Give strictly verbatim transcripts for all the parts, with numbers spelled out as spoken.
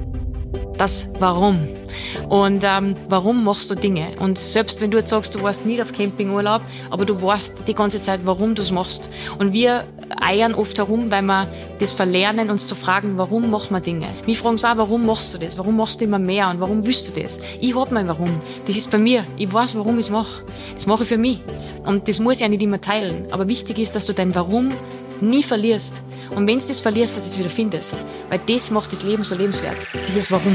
Das Warum. Und ähm, warum machst du Dinge? Und selbst wenn du jetzt sagst, du warst nie auf Campingurlaub, aber du weißt die ganze Zeit, warum du es machst. Und wir eiern oft herum, weil wir das verlernen, uns zu fragen, warum machen wir Dinge? Mich fragen sie auch, warum machst du das? Warum machst du immer mehr? Und warum willst du das? Ich hab mein Warum. Das ist bei mir. Ich weiß, warum ich es mache. Das mache ich für mich. Und das muss ich ja nicht immer teilen. Aber wichtig ist, dass du dein Warum nie verlierst. Und wenn du das verlierst, dass du es wieder findest. Weil das macht das Leben so lebenswert. Dieses Warum.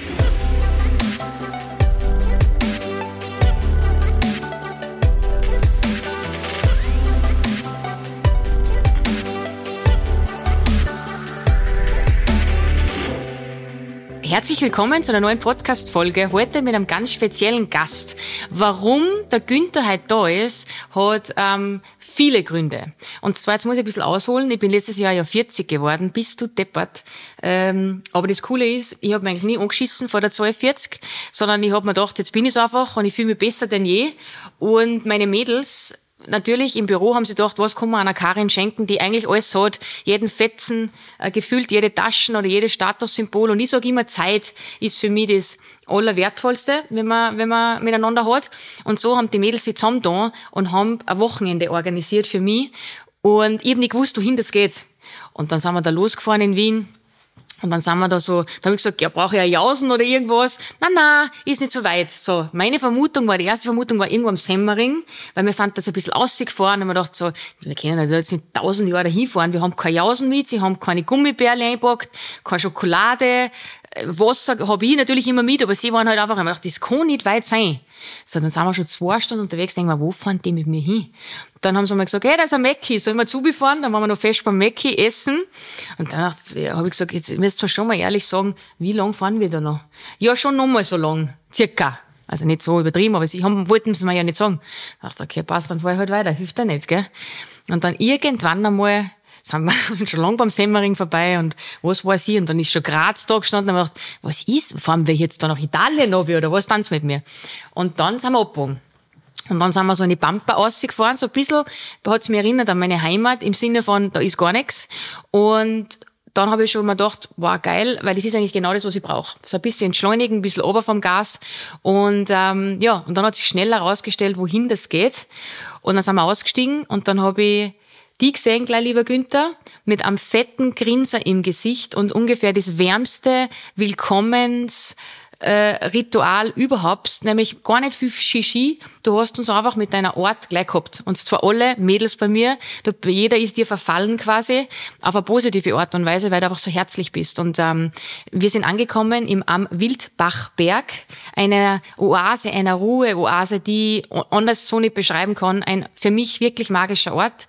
Herzlich willkommen zu einer neuen Podcast-Folge. Heute mit einem ganz speziellen Gast. Warum der Günther heute da ist, hat ähm, viele Gründe. Und zwar, jetzt muss ich ein bisschen ausholen. Ich bin letztes Jahr ja vierzig geworden. Bist du deppert. Ähm, aber das Coole ist, ich habe mich eigentlich nie angeschissen vor der zweiundvierzig, sondern ich habe mir gedacht, jetzt bin ich einfach und ich fühle mich besser denn je. Und meine Mädels... Natürlich, im Büro haben sie gedacht, was kann man einer Karin schenken, die eigentlich alles hat, jeden Fetzen, äh, gefühlt jede Taschen oder jedes Statussymbol. Und ich sage immer, Zeit ist für mich das Allerwertvollste, wenn man, wenn man miteinander hat. Und so haben die Mädels sich zusammen da und haben ein Wochenende organisiert für mich. Und ich habe nicht gewusst, wohin das geht. Und dann sind wir da losgefahren in Wien. Und dann sind wir da so, da habe ich gesagt, ja, brauche ich ein Jausen oder irgendwas? Nein, nein, ist nicht so weit. So, meine Vermutung war, die erste Vermutung war irgendwo am Semmering, weil wir sind da so ein bisschen rausgefahren und wir dachten so, wir können da jetzt nicht tausend Jahre hinfahren, wir haben keine Jausen mit, sie haben keine Gummibärle eingepackt, keine Schokolade, Wasser habe ich natürlich immer mit, aber sie waren halt einfach, ich dachte, das kann nicht weit sein. So, dann sind wir schon zwei Stunden unterwegs, denken wir, wo fahren die mit mir hin? Dann haben sie mal gesagt, hey, da ist ein Mäcki, sollen wir zubefahren? Dann waren wir noch fest beim Mäcki essen. Und dann habe ich gesagt, jetzt müsst ihr schon mal ehrlich sagen, wie lang fahren wir da noch? Ja, schon noch mal so lang, circa. Also nicht so übertrieben, aber sie haben, wollten es mir ja nicht sagen. Ich dachte, okay, passt, dann fahr ich halt weiter, hilft ja nicht, gell? Und dann irgendwann einmal sind wir schon lang beim Semmering vorbei und was weiß ich, und dann ist schon Graz da gestanden und haben gedacht, was ist, fahren wir jetzt da nach Italien runter oder was tanzt mit mir? Und dann sind wir abgebogen. Und dann sind wir so in die Pampa rausgefahren, so ein bisschen, da hat's mich erinnert an meine Heimat, im Sinne von, da ist gar nichts. Und dann habe ich schon mal gedacht, wow, geil, weil das ist eigentlich genau das, was ich brauche. So ein bisschen entschleunigen, ein bisschen ober vom Gas. Und ähm, ja, und dann hat sich schnell herausgestellt, wohin das geht. Und dann sind wir ausgestiegen und dann habe ich die gesehen, gleich, lieber Günther, mit einem fetten Grinser im Gesicht und ungefähr das wärmste Willkommens Äh, Ritual überhaupt, nämlich gar nicht viel Shishi. Du hast uns einfach mit deiner Art gleich gehabt. Und zwar alle Mädels bei mir. Du, jeder ist dir verfallen quasi, auf eine positive Art und Weise, weil du einfach so herzlich bist. Und ähm, wir sind angekommen im am Wildbachberg, eine Oase, eine Ruhe-Oase, die ich anders so nicht beschreiben kann. Ein für mich wirklich magischer Ort.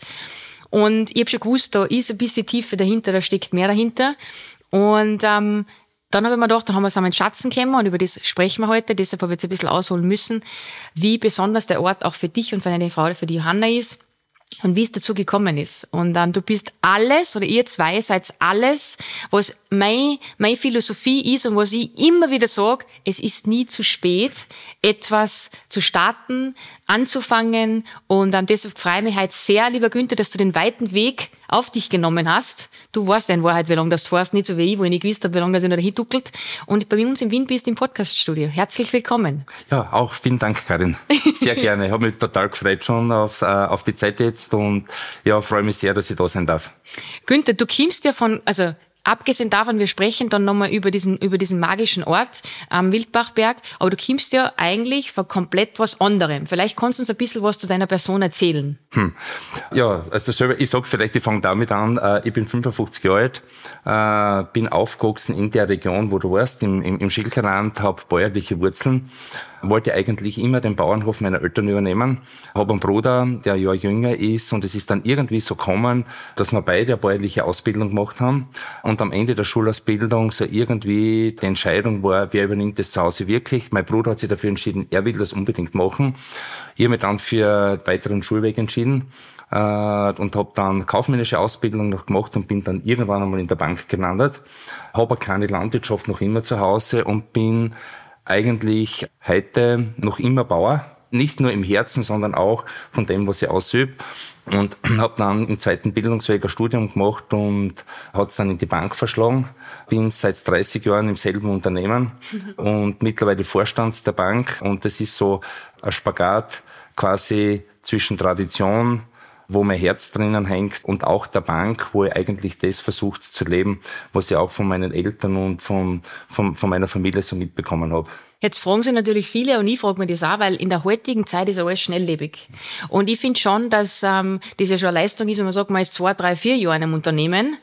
Und ich habe schon gewusst, da ist ein bisschen Tiefe dahinter, da steckt mehr dahinter. Und ähm, dann habe ich mir gedacht, dann haben wir zusammen Schatzen gekommen und über das sprechen wir heute. Deshalb habe ich jetzt ein bisschen ausholen müssen, wie besonders der Ort auch für dich und für deine Frau, für die Johanna ist und wie es dazu gekommen ist. Und ähm, du bist alles, oder ihr zwei seid alles, was mein, meine Philosophie ist und was ich immer wieder sage, es ist nie zu spät, etwas zu starten, anzufangen. Und ähm, deshalb freue ich mich heute sehr, lieber Günther, dass du den weiten Weg auf dich genommen hast. Du weißt in Wahrheit, wie lange das du fährst, nicht so wie ich, wo ich nicht gewusst habe, wie lange das ich noch dahin duckelt. Und bei uns in Wien bist du im Podcaststudio. Herzlich willkommen. Ja, auch vielen Dank, Karin. Sehr gerne. Ich habe mich total gefreut schon auf, äh, auf die Zeit jetzt und ja, freue mich sehr, dass ich da sein darf. Günther, du kommst ja von, also abgesehen davon, wir sprechen dann nochmal über diesen, über diesen magischen Ort am Wildbachberg, aber du kommst ja eigentlich von komplett was anderem. Vielleicht kannst du uns ein bisschen was zu deiner Person erzählen. Hm. Ja, also selber, ich sag vielleicht, ich fange damit an, ich bin fünfundfünfzig Jahre alt, bin aufgewachsen in der Region, wo du warst, im, im, im Schilkerland, habe bäuerliche Wurzeln, wollte eigentlich immer den Bauernhof meiner Eltern übernehmen, habe einen Bruder, der ein Jahr jünger ist und es ist dann irgendwie so gekommen, dass wir beide eine bäuerliche Ausbildung gemacht haben und am Ende der Schulausbildung so irgendwie die Entscheidung war, wer übernimmt das zu Hause wirklich. Mein Bruder hat sich dafür entschieden, er will das unbedingt machen. Ich habe mich dann für einen weiteren Schulweg entschieden äh, und habe dann kaufmännische Ausbildung noch gemacht und bin dann irgendwann einmal in der Bank gelandet. Habe eine kleine Landwirtschaft noch immer zu Hause und bin eigentlich heute noch immer Bauer. nicht nur im Herzen, sondern auch von dem, was ich ausübe. Und habe dann im zweiten Bildungsweg ein Studium gemacht und hat es dann in die Bank verschlagen. Bin seit dreißig Jahren im selben Unternehmen und mittlerweile Vorstand der Bank. Und das ist so ein Spagat quasi zwischen Tradition, wo mein Herz drinnen hängt, und auch der Bank, wo ich eigentlich das versucht zu leben, was ich auch von meinen Eltern und von, von, von meiner Familie so mitbekommen habe. Jetzt fragen sich natürlich viele, und ich frage mich das auch, weil in der heutigen Zeit ist alles schnelllebig. Und ich finde schon, dass ähm, das ja schon eine Leistung ist, wenn man sagt, man ist zwei, drei, vier Jahre in einem Unternehmen.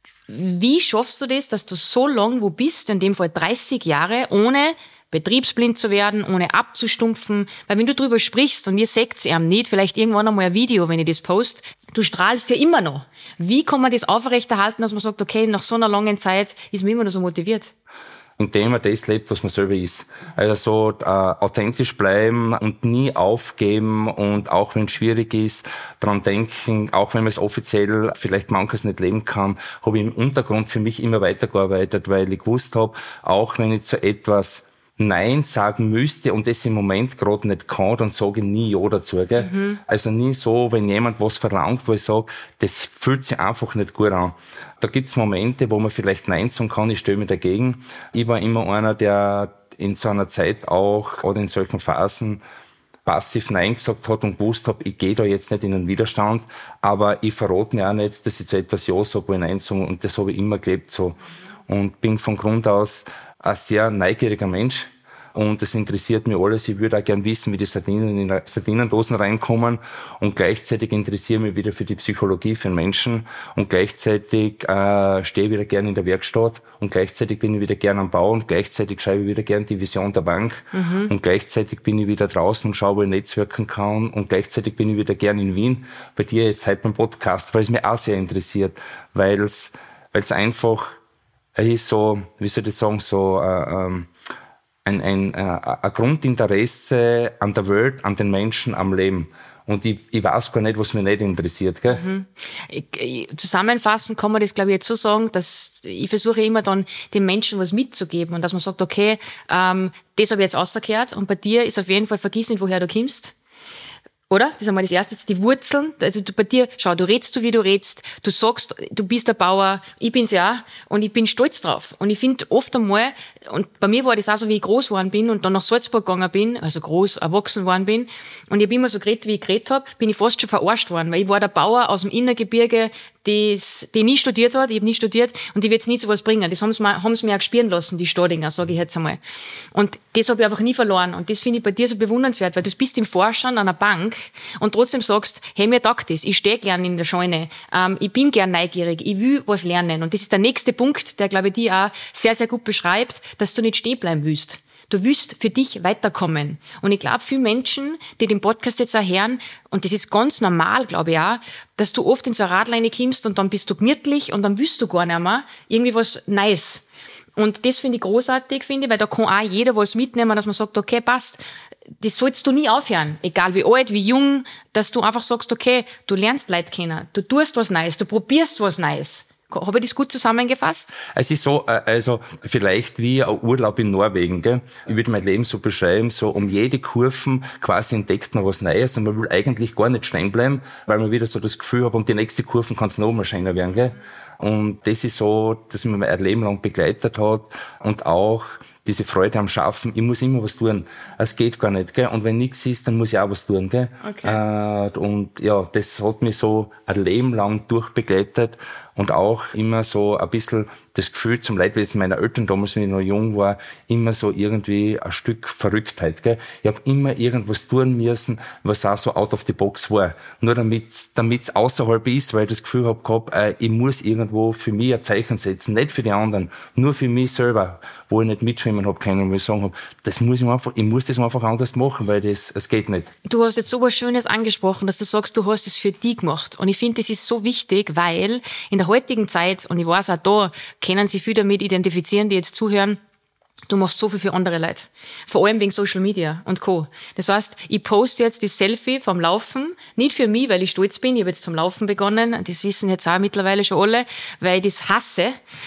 Wie schaffst du das, dass du so lange wo bist, in dem Fall dreißig Jahre, ohne betriebsblind zu werden, ohne abzustumpfen? Weil wenn du drüber sprichst, und ihr seht's eben nicht, vielleicht irgendwann einmal ein Video, wenn ich das post, du strahlst ja immer noch. Wie kann man das aufrechterhalten, dass man sagt, okay, nach so einer langen Zeit ist man immer noch so motiviert? Indem man das lebt, was man selber ist. Also so äh, authentisch bleiben und nie aufgeben, und auch wenn es schwierig ist, dran denken, auch wenn man es offiziell vielleicht manches nicht leben kann, habe ich im Untergrund für mich immer weitergearbeitet, weil ich gewusst habe, auch wenn ich zu etwas Nein sagen müsste und das im Moment gerade nicht kann, dann sage ich nie Ja dazu. Gell? Mhm. Also nie so, wenn jemand was verlangt, wo ich sage, das fühlt sich einfach nicht gut an. Da gibt's Momente, wo man vielleicht Nein sagen kann, ich stelle mich dagegen. Ich war immer einer, der in so einer Zeit auch, oder in solchen Phasen, passiv Nein gesagt hat und gewusst habe, ich gehe da jetzt nicht in den Widerstand, aber ich verrate mir auch nicht, dass ich zu etwas Ja sage, wo ich Nein sage, und das habe ich immer gelebt so. Und bin von Grund aus ein sehr neugieriger Mensch, und das interessiert mich alles. Ich würde auch gern wissen, wie die Sardinen in die Sardinendosen reinkommen, und gleichzeitig interessiere ich mich wieder für die Psychologie für den Menschen, und gleichzeitig äh, stehe ich wieder gern in der Werkstatt, und gleichzeitig bin ich wieder gern am Bau, und gleichzeitig schreibe ich wieder gern die Vision der Bank, mhm. und gleichzeitig bin ich wieder draußen und schaue, wo ich netzwerken kann, und gleichzeitig bin ich wieder gern in Wien, bei dir jetzt halt beim Podcast, weil es mich auch sehr interessiert, weil es weil es einfach es ist so, wie soll ich sagen, so äh, ähm, ein, ein, äh, ein Grundinteresse an der Welt, an den Menschen, am Leben. Und ich, ich weiß gar nicht, was mich nicht interessiert. Gell? Mhm. Ich, ich, zusammenfassend kann man das, glaube ich, jetzt so sagen, dass ich versuche immer dann den Menschen was mitzugeben, und dass man sagt, okay, ähm, das habe ich jetzt rausgehört, und bei dir ist auf jeden Fall, vergiss nicht, woher du kommst. Oder? Das ist einmal das Erste, jetzt die Wurzeln. Also du, bei dir, schau, du redst so, wie du redst. Du sagst, du bist der Bauer. Ich bin's ja auch. Und ich bin stolz drauf. Und ich finde oft einmal, und bei mir war das auch so, wie ich groß geworden bin und dann nach Salzburg gegangen bin, also groß erwachsen geworden bin. Und ich habe immer so geredet, wie ich geredet habe, bin ich fast schon verarscht worden. Weil ich war der Bauer aus dem Innergebirge, das, die nie studiert hat. Ich habe nie studiert. Und die wird nie sowas bringen. Das haben sie mir, haben sie mir auch gespüren lassen, die Stadinger, sage ich jetzt einmal. Und das habe ich einfach nie verloren. Und das finde ich bei dir so bewundernswert, weil du bist im Vorstand einer Bank und trotzdem sagst, hey, mir taugt das, ich stehe gern in der Scheune, ähm, ich bin gern neugierig, ich will was lernen. Und das ist der nächste Punkt, der, glaube ich, die auch sehr, sehr gut beschreibt, dass du nicht stehen bleiben willst. Du willst für dich weiterkommen. Und ich glaube, viele Menschen, die den Podcast jetzt auch hören, und das ist ganz normal, glaube ich auch, dass du oft in so eine Radleine kommst und dann bist du gemütlich und dann willst du gar nicht mehr irgendwie was Neues. Und das finde ich großartig, finde ich, weil da kann auch jeder was mitnehmen, dass man sagt, okay, passt, das sollst du nie aufhören, egal wie alt, wie jung, dass du einfach sagst, okay, du lernst Leute kennen, du tust was Neues, du probierst was Neues. Habe ich das gut zusammengefasst? Es ist so, also vielleicht wie ein Urlaub in Norwegen, gell? Ich würde mein Leben so beschreiben, so um jede Kurven quasi entdeckt man was Neues, und man will eigentlich gar nicht stehen bleiben, weil man wieder so das Gefühl hat, um die nächste Kurven kann es noch mal schöner werden, gell? Und das ist so, dass man mein Leben lang begleitet hat, und auch diese Freude am Schaffen, ich muss immer was tun. Es geht gar nicht, gell? Und wenn nichts ist, dann muss ich auch was tun, gell? Okay. Äh, und ja, das hat mich so ein Leben lang durchbegleitet, und auch immer so ein bisschen das Gefühl zum Leidwesen meiner Eltern damals, wenn ich noch jung war, immer so irgendwie ein Stück Verrücktheit, gell? Ich habe immer irgendwas tun müssen, was auch so out of the box war. Nur damit es außerhalb ist, weil ich das Gefühl habe gehabt, äh, ich muss irgendwo für mich ein Zeichen setzen, nicht für die anderen, nur für mich selber, wo ich nicht mitschwimmen habe können, wo ich sagen habe, das muss ich einfach, ich muss das einfach anders machen, weil das, es geht nicht. Du hast jetzt so was Schönes angesprochen, dass du sagst, du hast es für dich gemacht. Und ich finde, das ist so wichtig, weil in der heutigen Zeit, und ich weiß auch da, können sich viele damit identifizieren, die jetzt zuhören, du machst so viel für andere Leute. Vor allem wegen Social Media und Co. Das heißt, ich poste jetzt das Selfie vom Laufen, nicht für mich, weil ich stolz bin, ich habe jetzt zum Laufen begonnen, das wissen jetzt auch mittlerweile schon alle, weil ich das hasse.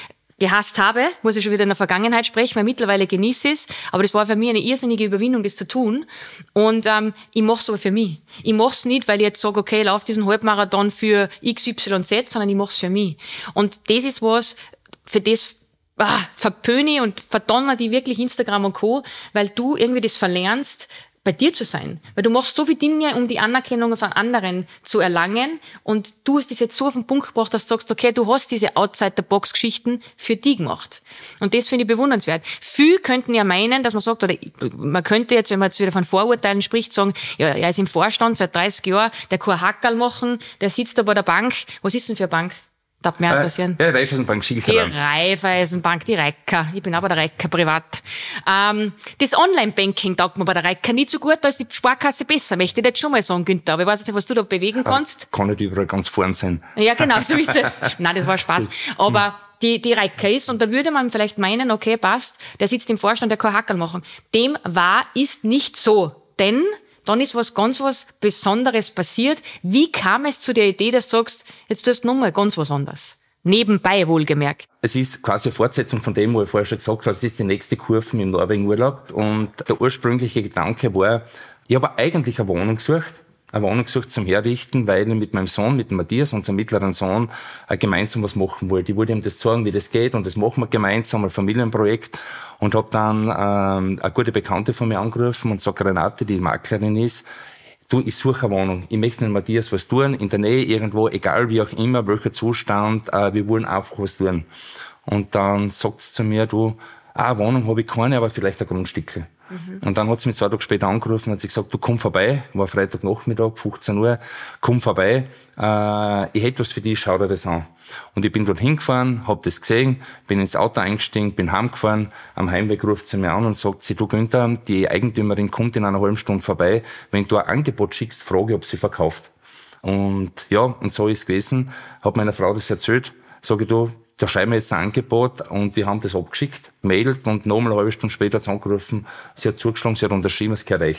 gehasst habe, muss ich schon wieder in der Vergangenheit sprechen, weil mittlerweile genieße ich es, aber das war für mich eine irrsinnige Überwindung, das zu tun. Und ähm, ich mache es aber für mich. Ich mache es nicht, weil ich jetzt sage, okay, ich laufe diesen Halbmarathon für X Y Z, sondern ich mache es für mich. Und das ist was, für das ah, verpöne ich und verdonner die wirklich Instagram und Co., weil du irgendwie das verlernst, bei dir zu sein. Weil du machst so viele Dinge, um die Anerkennung von anderen zu erlangen, und du hast das jetzt so auf den Punkt gebracht, dass du sagst, okay, du hast diese Outside-the-Box-Geschichten für die gemacht. Und das finde ich bewundernswert. Viele könnten ja meinen, dass man sagt, oder man könnte jetzt, wenn man jetzt wieder von Vorurteilen spricht, sagen, ja, er ist im Vorstand seit dreißig Jahren, der kann Hackerl machen, der sitzt da bei der Bank. Was ist denn für eine Bank? Darf mich interessieren. Ja, Raiffeisenbank Schilkerland. Die Raiffeisenbank, die Reiker. Ich bin auch bei der Reiker privat. Ähm, das Online-Banking taugt mir bei der Reiker nicht so gut, da ist die Sparkasse besser, möchte ich jetzt schon mal sagen, Günther. Aber ich weiß jetzt nicht, was du da bewegen kannst. Ah, kann nicht überall ganz vorn sein. Ja, genau, so ist es. Nein, das war Spaß. Aber die, die Reiker ist, und da würde man vielleicht meinen, okay, passt, der sitzt im Vorstand, der kann Hackerl machen. Dem war, ist nicht so. Denn dann ist was ganz was Besonderes passiert. Wie kam es zu der Idee, dass du sagst, jetzt tust du nochmal ganz was anderes? Nebenbei wohlgemerkt. Es ist quasi eine Fortsetzung von dem, wo ich vorher schon gesagt habe, es ist die nächste Kurve im Norwegen-Urlaub. Und der ursprüngliche Gedanke war, ich habe eigentlich eine Wohnung gesucht, eine Wohnung gesucht zum Herrichten, weil ich mit meinem Sohn, mit dem Matthias, unserem mittleren Sohn, gemeinsam was machen wollte. Ich wollte ihm das zeigen, wie das geht, und das machen wir gemeinsam, ein Familienprojekt. Und habe dann ähm, eine gute Bekannte von mir angerufen und sagt, Renate, die Maklerin ist, du, ich suche eine Wohnung. Ich möchte mit Matthias was tun, in der Nähe irgendwo, egal wie auch immer, welcher Zustand, äh, wir wollen einfach was tun. Und dann sagt sie zu mir, du, ah, eine Wohnung habe ich keine, aber vielleicht ein Grundstückchen. Mhm. Und dann hat sie mich zwei Tage später angerufen und hat sie gesagt, du komm vorbei, war Freitagnachmittag, fünfzehn Uhr, komm vorbei, äh, ich hätte was für dich, schau dir das an. Und ich bin dort hingefahren, hab das gesehen, bin ins Auto eingestiegen, bin heimgefahren, am Heimweg ruft sie mir an und sagt sie, du Günther, die Eigentümerin kommt in einer halben Stunde vorbei, wenn du ein Angebot schickst, frage, ob sie verkauft. Und ja, und so ist es gewesen, hab meiner Frau das erzählt, sage ich, du, da schreiben wir jetzt ein Angebot, und wir haben das abgeschickt, mailt, und nochmal eine halbe Stunde später hat sie angerufen, sie hat zugeschlagen, sie hat unterschrieben, es gehört euch.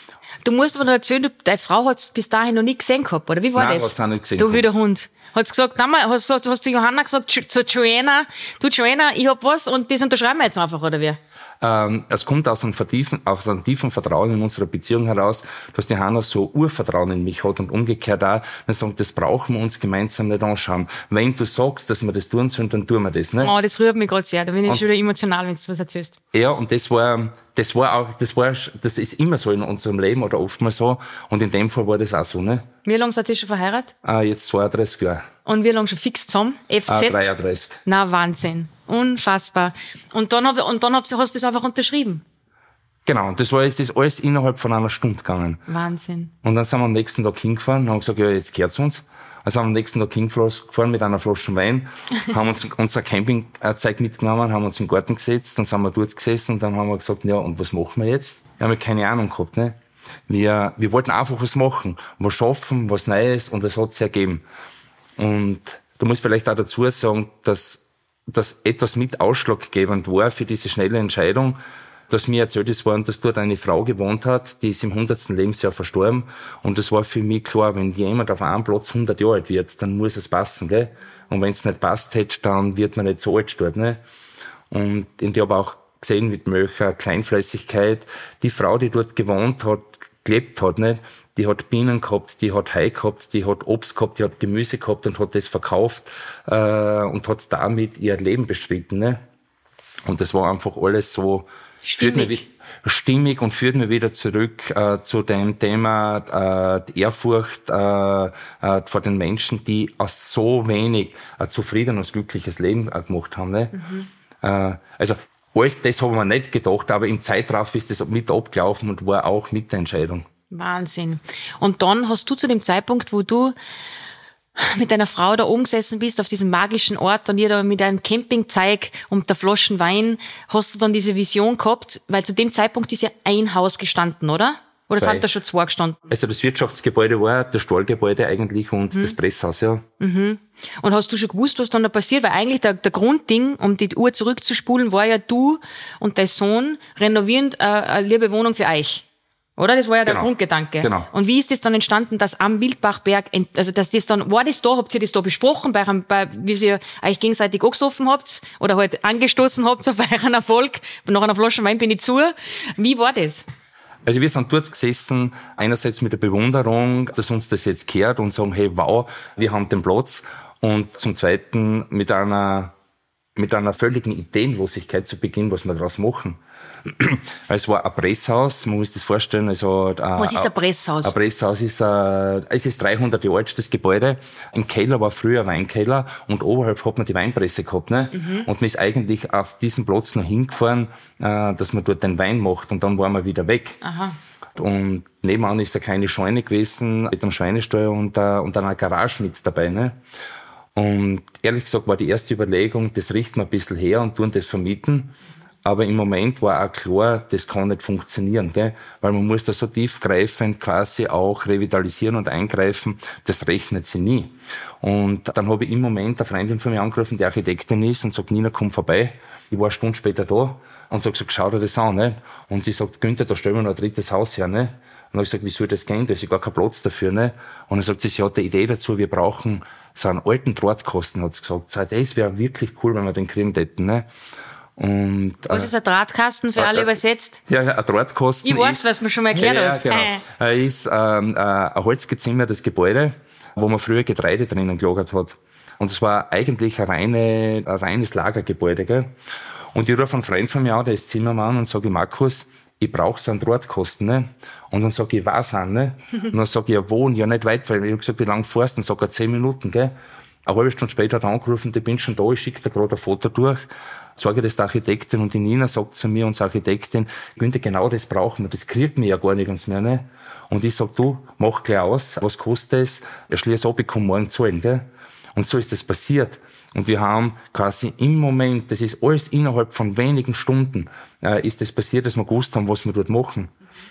Du musst aber noch erzählen, deine Frau hat es bis dahin noch nie gesehen gehabt, oder wie war Nein, das? hat's auch nicht gesehen Du gehabt. wie der Hund. Hat's gesagt, nein, mal, hast, hast, hast du Johanna gesagt, zu Joanna, du Joanna, ich hab was, und das unterschreiben wir jetzt einfach, oder wie? Ähm, es kommt aus einem, vertiefen, aus einem tiefen Vertrauen in unserer Beziehung heraus, dass die Hanna so Urvertrauen in mich hat, und umgekehrt auch, dann sagen, das brauchen wir uns gemeinsam nicht anschauen. Wenn du sagst, dass wir das tun sollen, dann tun wir das, ne? Oh, das rührt mich gerade sehr, da bin ich Und, schon wieder emotional, wenn du was erzählst. Ja, und das war, das war auch, das war, das ist immer so in unserem Leben, oder oftmals so, und in dem Fall war das auch so, ne? Wie lange seid ihr schon verheiratet? Äh, jetzt zweiunddreißig Jahre. Und wie lange schon fix zusammen? F Z? Äh, dreiunddreißig. Na, Wahnsinn. Unfassbar. Und dann, hab, und dann hab, hast du das einfach unterschrieben? Genau, und das war jetzt das alles innerhalb von einer Stunde gegangen. Wahnsinn. Und dann sind wir am nächsten Tag hingefahren und haben gesagt, ja, jetzt gehört's uns. Also haben wir am nächsten Tag hingefahren mit einer Flasche Wein, haben uns unser Campingzeug mitgenommen, haben uns im Garten gesetzt, dann sind wir dort gesessen, und dann haben wir gesagt, ja, und was machen wir jetzt? Wir haben ja keine Ahnung gehabt, ne? Wir, wir wollten einfach was machen, was schaffen, was Neues, und das hat sich ergeben. Und du musst vielleicht auch dazu sagen, dass, dass etwas mit ausschlaggebend war für diese schnelle Entscheidung, dass mir erzählt ist worden, dass dort eine Frau gewohnt hat, die ist im hundertsten Lebensjahr verstorben. Und das war für mich klar, wenn jemand auf einem Platz hundert Jahre alt wird, dann muss es passen, gell? Und wenn es nicht passt hätte, dann wird man nicht so alt dort, ne? Und ich habe auch gesehen, mit welcher Kleinfleißigkeit die Frau, die dort gewohnt hat, gelebt hat, nicht? Die hat Bienen gehabt, die hat Heu gehabt, die hat Obst gehabt, die hat Gemüse gehabt und hat das verkauft, äh, und hat damit ihr Leben bestritten, ne? Und das war einfach alles so Stimmig. Führt mich, stimmig und führt mich wieder zurück äh, zu dem Thema äh, die Ehrfurcht äh, äh, vor den Menschen, die aus so wenig ein zufriedenes, glückliches Leben äh, gemacht haben. Ne? Mhm. Äh, also alles das haben wir nicht gedacht, aber im Zeitraff ist das mit abgelaufen und war auch mit der Entscheidung. Wahnsinn. Und dann hast du zu dem Zeitpunkt, wo du mit deiner Frau da oben gesessen bist, auf diesem magischen Ort, und ihr da mit einem Campingzeug und der Flaschen Wein, hast du dann diese Vision gehabt, weil zu dem Zeitpunkt ist ja ein Haus gestanden, oder? Oder Zwei. sind da schon zwei gestanden? Also das Wirtschaftsgebäude war das Stallgebäude eigentlich und mhm. das Presshaus, ja. Mhm. Und hast du schon gewusst, was dann da passiert? Weil eigentlich der, der Grundding, um die Uhr zurückzuspulen, war ja, du und dein Sohn renovieren äh, eine liebe Wohnung für euch. Oder? Das war ja der Genau. Grundgedanke. Genau. Und wie ist das dann entstanden, dass am Wildbachberg, ent- also dass das dann, war das da, habt ihr das da besprochen, bei, einem- bei wie ihr euch gegenseitig angesoffen habt oder halt angestoßen habt auf euren Erfolg, nach einer Flasche Wein bin ich zu. Wie war das? Also wir sind dort gesessen, einerseits mit der Bewunderung, dass uns das jetzt gehört und sagen, hey, wow, wir haben den Platz. Und zum Zweiten mit einer, mit einer völligen Ideenlosigkeit zu Beginn, was wir daraus machen. Es war ein Presshaus, man muss sich das vorstellen. Also, Was ist ein Presshaus? Ein Presshaus ist, äh, es ist dreihundert Jahre alt, das Gebäude. Im Keller war früher ein Weinkeller und oberhalb hat man die Weinpresse gehabt, ne? Mhm. Und man ist eigentlich auf diesen Platz noch hingefahren, äh, dass man dort den Wein macht und dann waren wir wieder weg. Aha. Und nebenan ist eine kleine Scheune gewesen mit einem Schweinestall und, äh, und einer Garage mit dabei, ne? Und ehrlich gesagt war die erste Überlegung, das richten wir ein bisschen her und tun das vermieten. Aber im Moment war auch klar, das kann nicht funktionieren, gell? Weil man muss da so tiefgreifend quasi auch revitalisieren und eingreifen, das rechnet sie nie. Und dann habe ich im Moment eine Freundin von mir angerufen, die Architektin ist, und sagt, Nina, komm vorbei. Ich war eine Stunde später da und sag so, schau dir das an, ne? Und sie sagt, Günther, da stellen wir noch ein drittes Haus her, ne? Und dann habe ich gesagt, wie soll das gehen? Da ist ja gar kein Platz dafür, ne? Und dann sagt sie, sie hat eine Idee dazu, wir brauchen so einen alten Drahtkasten, hat sie gesagt. So, das wäre wirklich cool, wenn wir den kriegen hätten, ne? Und, Was äh, ist ein Drahtkasten für alle äh, übersetzt? Ja, ein Drahtkasten Ich weiß, ist, was du mir schon mal erklärt ja, hast. Genau. Äh. Er ist ähm, äh, ein holzgezimmertes Gebäude, wo man früher Getreide drinnen gelagert hat. Und es war eigentlich ein, reine, ein reines Lagergebäude. Gell? Und ich rufe einen Freund von mir an, der ist Zimmermann, und sage, Markus, ich brauche so einen Drahtkasten. Ne? Und dann sage ich, was an? Ne? Und dann sage ich, ja, wo? Und ja, nicht weit, weil ich habe gesagt, wie lange fährst du? Und sage, zehn Minuten. Gell? Eine halbe Stunde später hat er angerufen, ich bin schon da, ich schicke dir gerade ein Foto durch. Sage das der Architektin, und die Nina sagt zu mir, unsere Architektin, Günther, genau das brauchen wir, das kriegt mir ja gar nirgends mehr, ne? Und ich sag, du, mach gleich aus, was kostet es? Er schließt ab, ich kann morgen zahlen, gell? Und so ist das passiert. Und wir haben quasi im Moment, das ist alles innerhalb von wenigen Stunden, äh, ist das passiert, dass wir gewusst haben, was wir dort machen.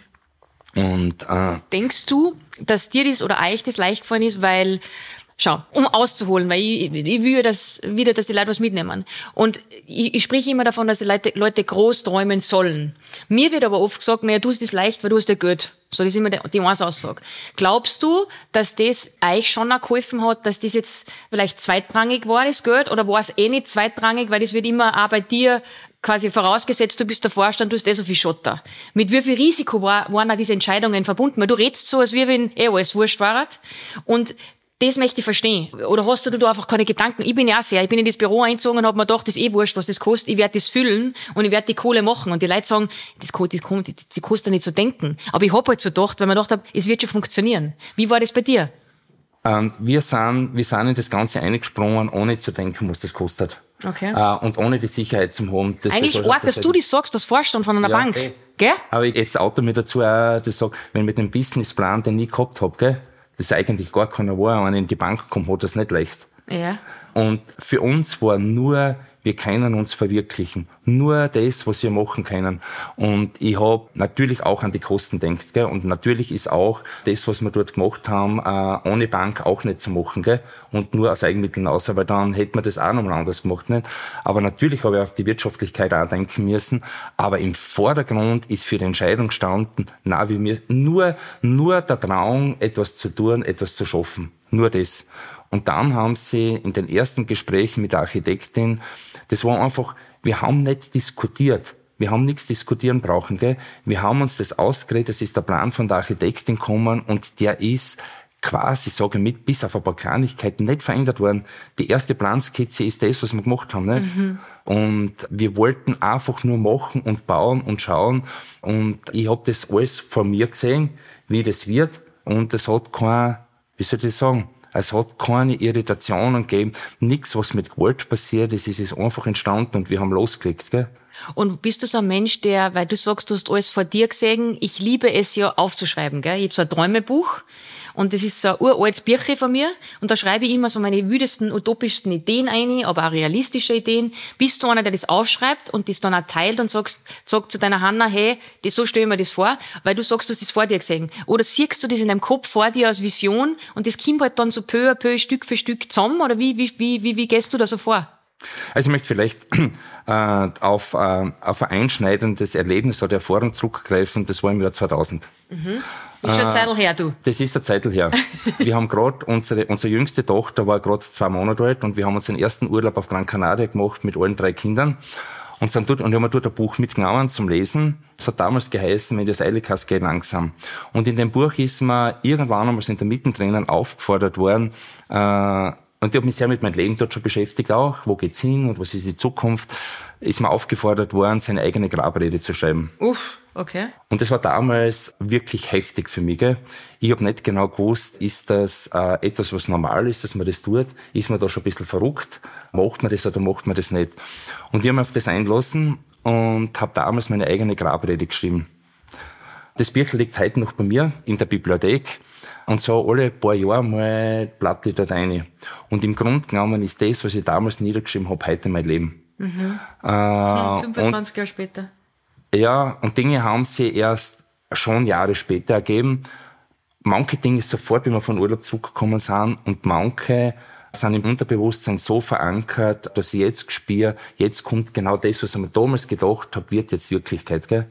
Und, äh, Denkst du, dass dir das oder euch das leicht gefallen ist, weil, schau, um auszuholen, weil ich, ich will ja das, wieder, dass die Leute was mitnehmen. Und ich, ich spreche immer davon, dass die Leute, Leute groß träumen sollen. Mir wird aber oft gesagt, naja, du hast das leicht, weil du hast ja Geld. So, das ist immer die, die eine Aussage. Glaubst du, dass das euch schon auch geholfen hat, dass das jetzt vielleicht zweitrangig war, das Geld? Oder war es eh nicht zweitrangig, weil das wird immer auch bei dir quasi vorausgesetzt, du bist der Vorstand, du hast eh so viel Schotter. Mit wie viel Risiko war, waren auch diese Entscheidungen verbunden? Weil du redest so, als wie wenn eh alles wurscht war. Und das möchte ich verstehen. Oder hast du da einfach keine Gedanken? Ich bin ja auch sehr, ich bin in das Büro eingezogen und habe mir gedacht, das ist eh wurscht, was das kostet. Ich werde das füllen und ich werde die Kohle machen. Und die Leute sagen, das, das, das, das kostet ja nicht so denken. Aber ich habe halt so gedacht, weil man gedacht habe, es wird schon funktionieren. Wie war das bei dir? Ähm, wir sind, wir sind in das Ganze eingesprungen, ohne zu denken, was das kostet. Okay. Äh, und ohne die Sicherheit zu haben. Dass Eigentlich das arg, dass du das sagst, das Vorstand von einer ja, Bank. Ey. Gell? Aber jetzt auto mir dazu auch, das sag, wenn ich mit dem Businessplan, den ich gehabt hab, gell, das eigentlich gar keiner war, wenn in die Bank kommt, hat das nicht leicht. Ja. Und für uns war nur, wir können uns verwirklichen. Nur das, was wir machen können. Und ich habe natürlich auch an die Kosten gedacht, gell? Und natürlich ist auch das, was wir dort gemacht haben, äh, ohne Bank auch nicht zu machen, gell? Und nur aus Eigenmitteln außer, weil dann hätten wir das auch nochmal anders gemacht, nicht? Aber natürlich habe ich auf die Wirtschaftlichkeit auch denken müssen. Aber im Vordergrund ist für die Entscheidung gestanden, na, wir müssen nur, nur der Traum, etwas zu tun, etwas zu schaffen. Nur das. Und dann haben sie in den ersten Gesprächen mit der Architektin, das war einfach, wir haben nicht diskutiert. Wir haben nichts diskutieren brauchen, gell? Wir haben uns das ausgeredet, das ist der Plan von der Architektin gekommen und der ist quasi, sage ich mit, bis auf ein paar Kleinigkeiten nicht verändert worden. Die erste Planskizze ist das, was wir gemacht haben, ne? Mhm. Und wir wollten einfach nur machen und bauen und schauen und ich habe das alles vor mir gesehen, wie das wird und es hat kein, wie soll ich sagen, es hat keine Irritationen gegeben, nichts, was mit Gewalt passiert ist, es ist einfach entstanden und wir haben losgelegt, gell? Und bist du so ein Mensch, der, weil du sagst, du hast alles vor dir gesehen, ich liebe es ja aufzuschreiben, gell? Ich habe so ein Träumebuch und das ist so ein uraltes Büchlein von mir und da schreibe ich immer so meine wüdesten, utopischsten Ideen ein, aber auch realistische Ideen. Bist du einer, der das aufschreibt und das dann auch teilt und sagst, sag zu deiner Hanna, hey, das, so stell ich mir das vor, weil du sagst, du hast das vor dir gesehen. Oder siehst du das in deinem Kopf vor dir als Vision und das kommt halt dann so peu à peu, Stück für Stück zusammen oder wie, wie, wie, wie, wie gehst du da so vor? Also ich möchte vielleicht äh, auf, äh, auf ein einschneidendes Erlebnis oder Erfahrung zurückgreifen, das war im Jahr zweitausend. Mhm. Ist schon eine Zeit her, du. Das ist eine Zeit her. Wir haben gerade, unsere, unsere jüngste Tochter war gerade zwei Monate alt und wir haben unseren ersten Urlaub auf Gran Canaria gemacht mit allen drei Kindern und sind dort, und haben dort ein Buch mitgenommen zum Lesen. Das hat damals geheißen, wenn das Eile hast, geh langsam. Und in dem Buch ist mir irgendwann einmal in der Mittendrin aufgefordert worden, äh, und ich habe mich sehr mit meinem Leben dort schon beschäftigt auch. Wo geht's hin und was ist die Zukunft? Ist mir aufgefordert worden, seine eigene Grabrede zu schreiben. Uff, okay. Und das war damals wirklich heftig für mich. Gell? Ich habe nicht genau gewusst, ist das äh, etwas, was normal ist, dass man das tut? Ist man da schon ein bisschen verrückt? Macht man das oder macht man das nicht? Und ich habe mich auf das einlassen und habe damals meine eigene Grabrede geschrieben. Das Büchlein liegt heute noch bei mir in der Bibliothek. Und so alle paar Jahre mal Blatt dort rein. Und im Grunde genommen ist das, was ich damals niedergeschrieben habe, heute mein Leben. Mhm. Äh, fünfundzwanzig Jahre später. Ja, und Dinge haben sich erst schon Jahre später ergeben. Manche Dinge sofort, wenn wir von Urlaub zurückgekommen sind, und manche sind im Unterbewusstsein so verankert, dass ich jetzt spüre, jetzt kommt genau das, was ich mir damals gedacht habe, wird jetzt Wirklichkeit. Gell?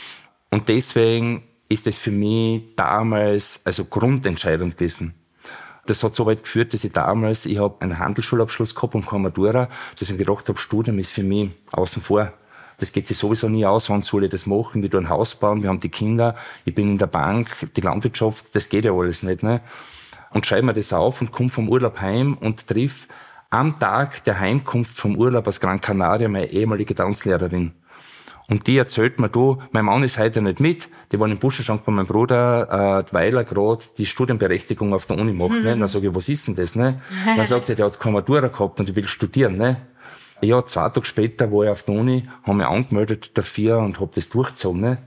Und deswegen ist das für mich damals also grundentscheidend gewesen. Das hat so weit geführt, dass ich damals, ich habe einen Handelsschulabschluss gehabt und keine Matura, dass ich gedacht habe, Studium ist für mich außen vor. Das geht sich sowieso nie aus, wann soll ich das machen? Wir tun ein Haus bauen, wir haben die Kinder, ich bin in der Bank, die Landwirtschaft, das geht ja alles nicht. Ne? Und schreibe mir das auf und komme vom Urlaub heim und triff am Tag der Heimkunft vom Urlaub aus Gran Canaria meine ehemalige Tanzlehrerin. Und die erzählt mir, du, mein Mann ist heute nicht mit, die waren im Buschenschank bei meinem Bruder, äh, weil er gerade die Studienberechtigung auf der Uni macht. Mhm. Ne? Dann sage ich, was ist denn das? Ne? Dann sagt sie, der hat keine Matura gehabt und ich will studieren. Ne? Ja, zwei Tage später war ich auf der Uni, habe mich angemeldet dafür und habe das durchgezogen. Ne?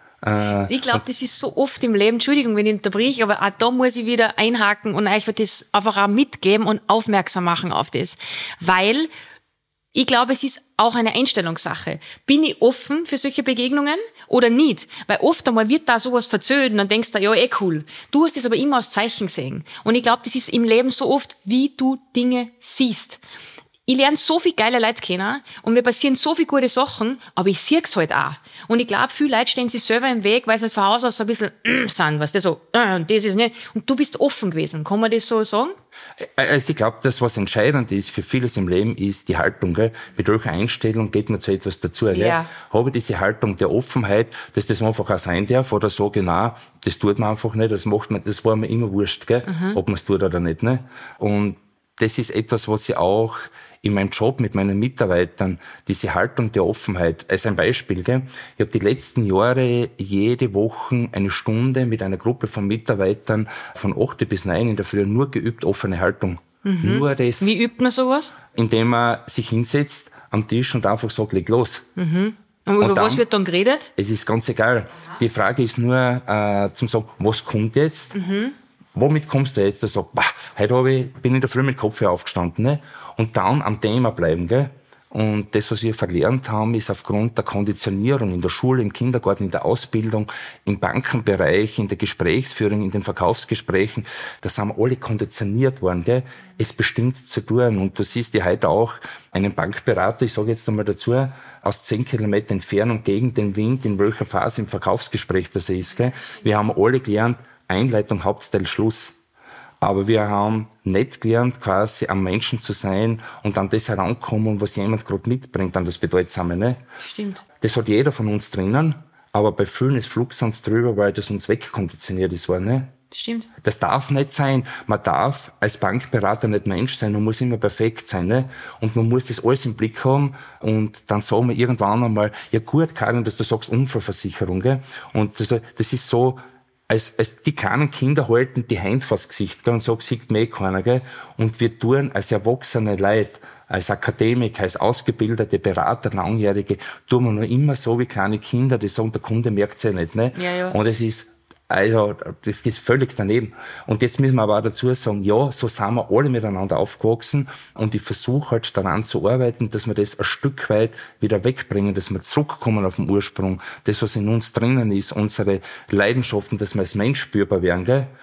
Äh, ich glaube, das ist so oft im Leben, Entschuldigung, wenn ich unterbrich, aber auch da muss ich wieder einhaken und euch das einfach auch mitgeben und aufmerksam machen auf das. Weil ich glaube, es ist auch eine Einstellungssache. Bin ich offen für solche Begegnungen oder nicht? Weil oft einmal wird da sowas verzögert und dann denkst du, ja, eh cool. Du hast es aber immer als Zeichen gesehen. Und ich glaube, das ist im Leben so oft, wie du Dinge siehst. Ich lerne so viele geile Leute kennen und mir passieren so viele gute Sachen, aber ich sehe es halt auch. Und ich glaube, viele Leute stehen sich selber im Weg, weil sie halt von Haus aus so ein bisschen mm, sind, weißt du, so, äh, das ist nicht. Und du bist offen gewesen. Kann man das so sagen? Also ich glaube, das, was entscheidend ist für vieles im Leben, ist die Haltung. Gell? Mit welcher Einstellung geht man zu etwas dazu? Gell? Ja. Habe ich diese Haltung der Offenheit, dass das einfach auch sein darf oder so, genau, das tut man einfach nicht, das macht man, das war mir immer wurscht, gell? Mhm. Ob man es tut oder nicht. Ne? Und das ist etwas, was ich auch in meinem Job mit meinen Mitarbeitern, diese Haltung der Offenheit, als ein Beispiel, gell? Ich habe die letzten Jahre jede Woche eine Stunde mit einer Gruppe von Mitarbeitern von acht bis neun in der Früh nur geübt, offene Haltung. Mhm. Nur das. Wie übt man sowas? Indem man sich hinsetzt am Tisch und einfach sagt, leg los. Mhm. Und über und dann, was wird dann geredet? Es ist ganz egal. Die Frage ist nur, äh, zum sagen, was kommt jetzt? Mhm. Womit kommst du jetzt? Er sagt, bah, heute hab ich, bin ich in der Früh mit Kopf aufgestanden. Ne? Und dann am Thema bleiben. Gell? Und das, was wir verlernt haben, ist aufgrund der Konditionierung in der Schule, im Kindergarten, in der Ausbildung, im Bankenbereich, in der Gesprächsführung, in den Verkaufsgesprächen, da sind wir alle konditioniert worden. Gell? Es bestimmt zu tun. Und du siehst ja heute auch einen Bankberater, ich sage jetzt einmal dazu, aus zehn Kilometer Entfernung gegen den Wind, in welcher Phase im Verkaufsgespräch das ist. Gell? Wir haben alle gelernt, Einleitung, Hauptteil, Schluss. Aber wir haben nicht gelernt, quasi am Menschen zu sein und an das herankommen, was jemand gerade mitbringt, an das Bedeutsame. Ne? Stimmt. Das hat jeder von uns drinnen, aber bei vielen ist Flugsand drüber, weil das uns wegkonditioniert ist. Ne? Stimmt. Das darf nicht sein. Man darf als Bankberater nicht Mensch sein, man muss immer perfekt sein. Ne? Und man muss das alles im Blick haben und dann sagen wir irgendwann einmal, ja gut, Karin, dass du sagst Unfallversicherung. Gell? Und das, das ist so, Als, als die kleinen Kinder halten die Hände vors Gesicht, gell, und sagen, sieht mir eh keiner, gell. Und wir tun als erwachsene Leute, als Akademiker, als ausgebildete Berater, Langjährige, tun wir noch immer so wie kleine Kinder, die sagen, der Kunde merkt's ja nicht, ne. Ja, ja. Und es ist, also, das ist völlig daneben. Und jetzt müssen wir aber auch dazu sagen, ja, so sind wir alle miteinander aufgewachsen und ich versuche halt daran zu arbeiten, dass wir das ein Stück weit wieder wegbringen, dass wir zurückkommen auf den Ursprung, das, was in uns drinnen ist, unsere Leidenschaften, dass wir als Mensch spürbar werden, gell?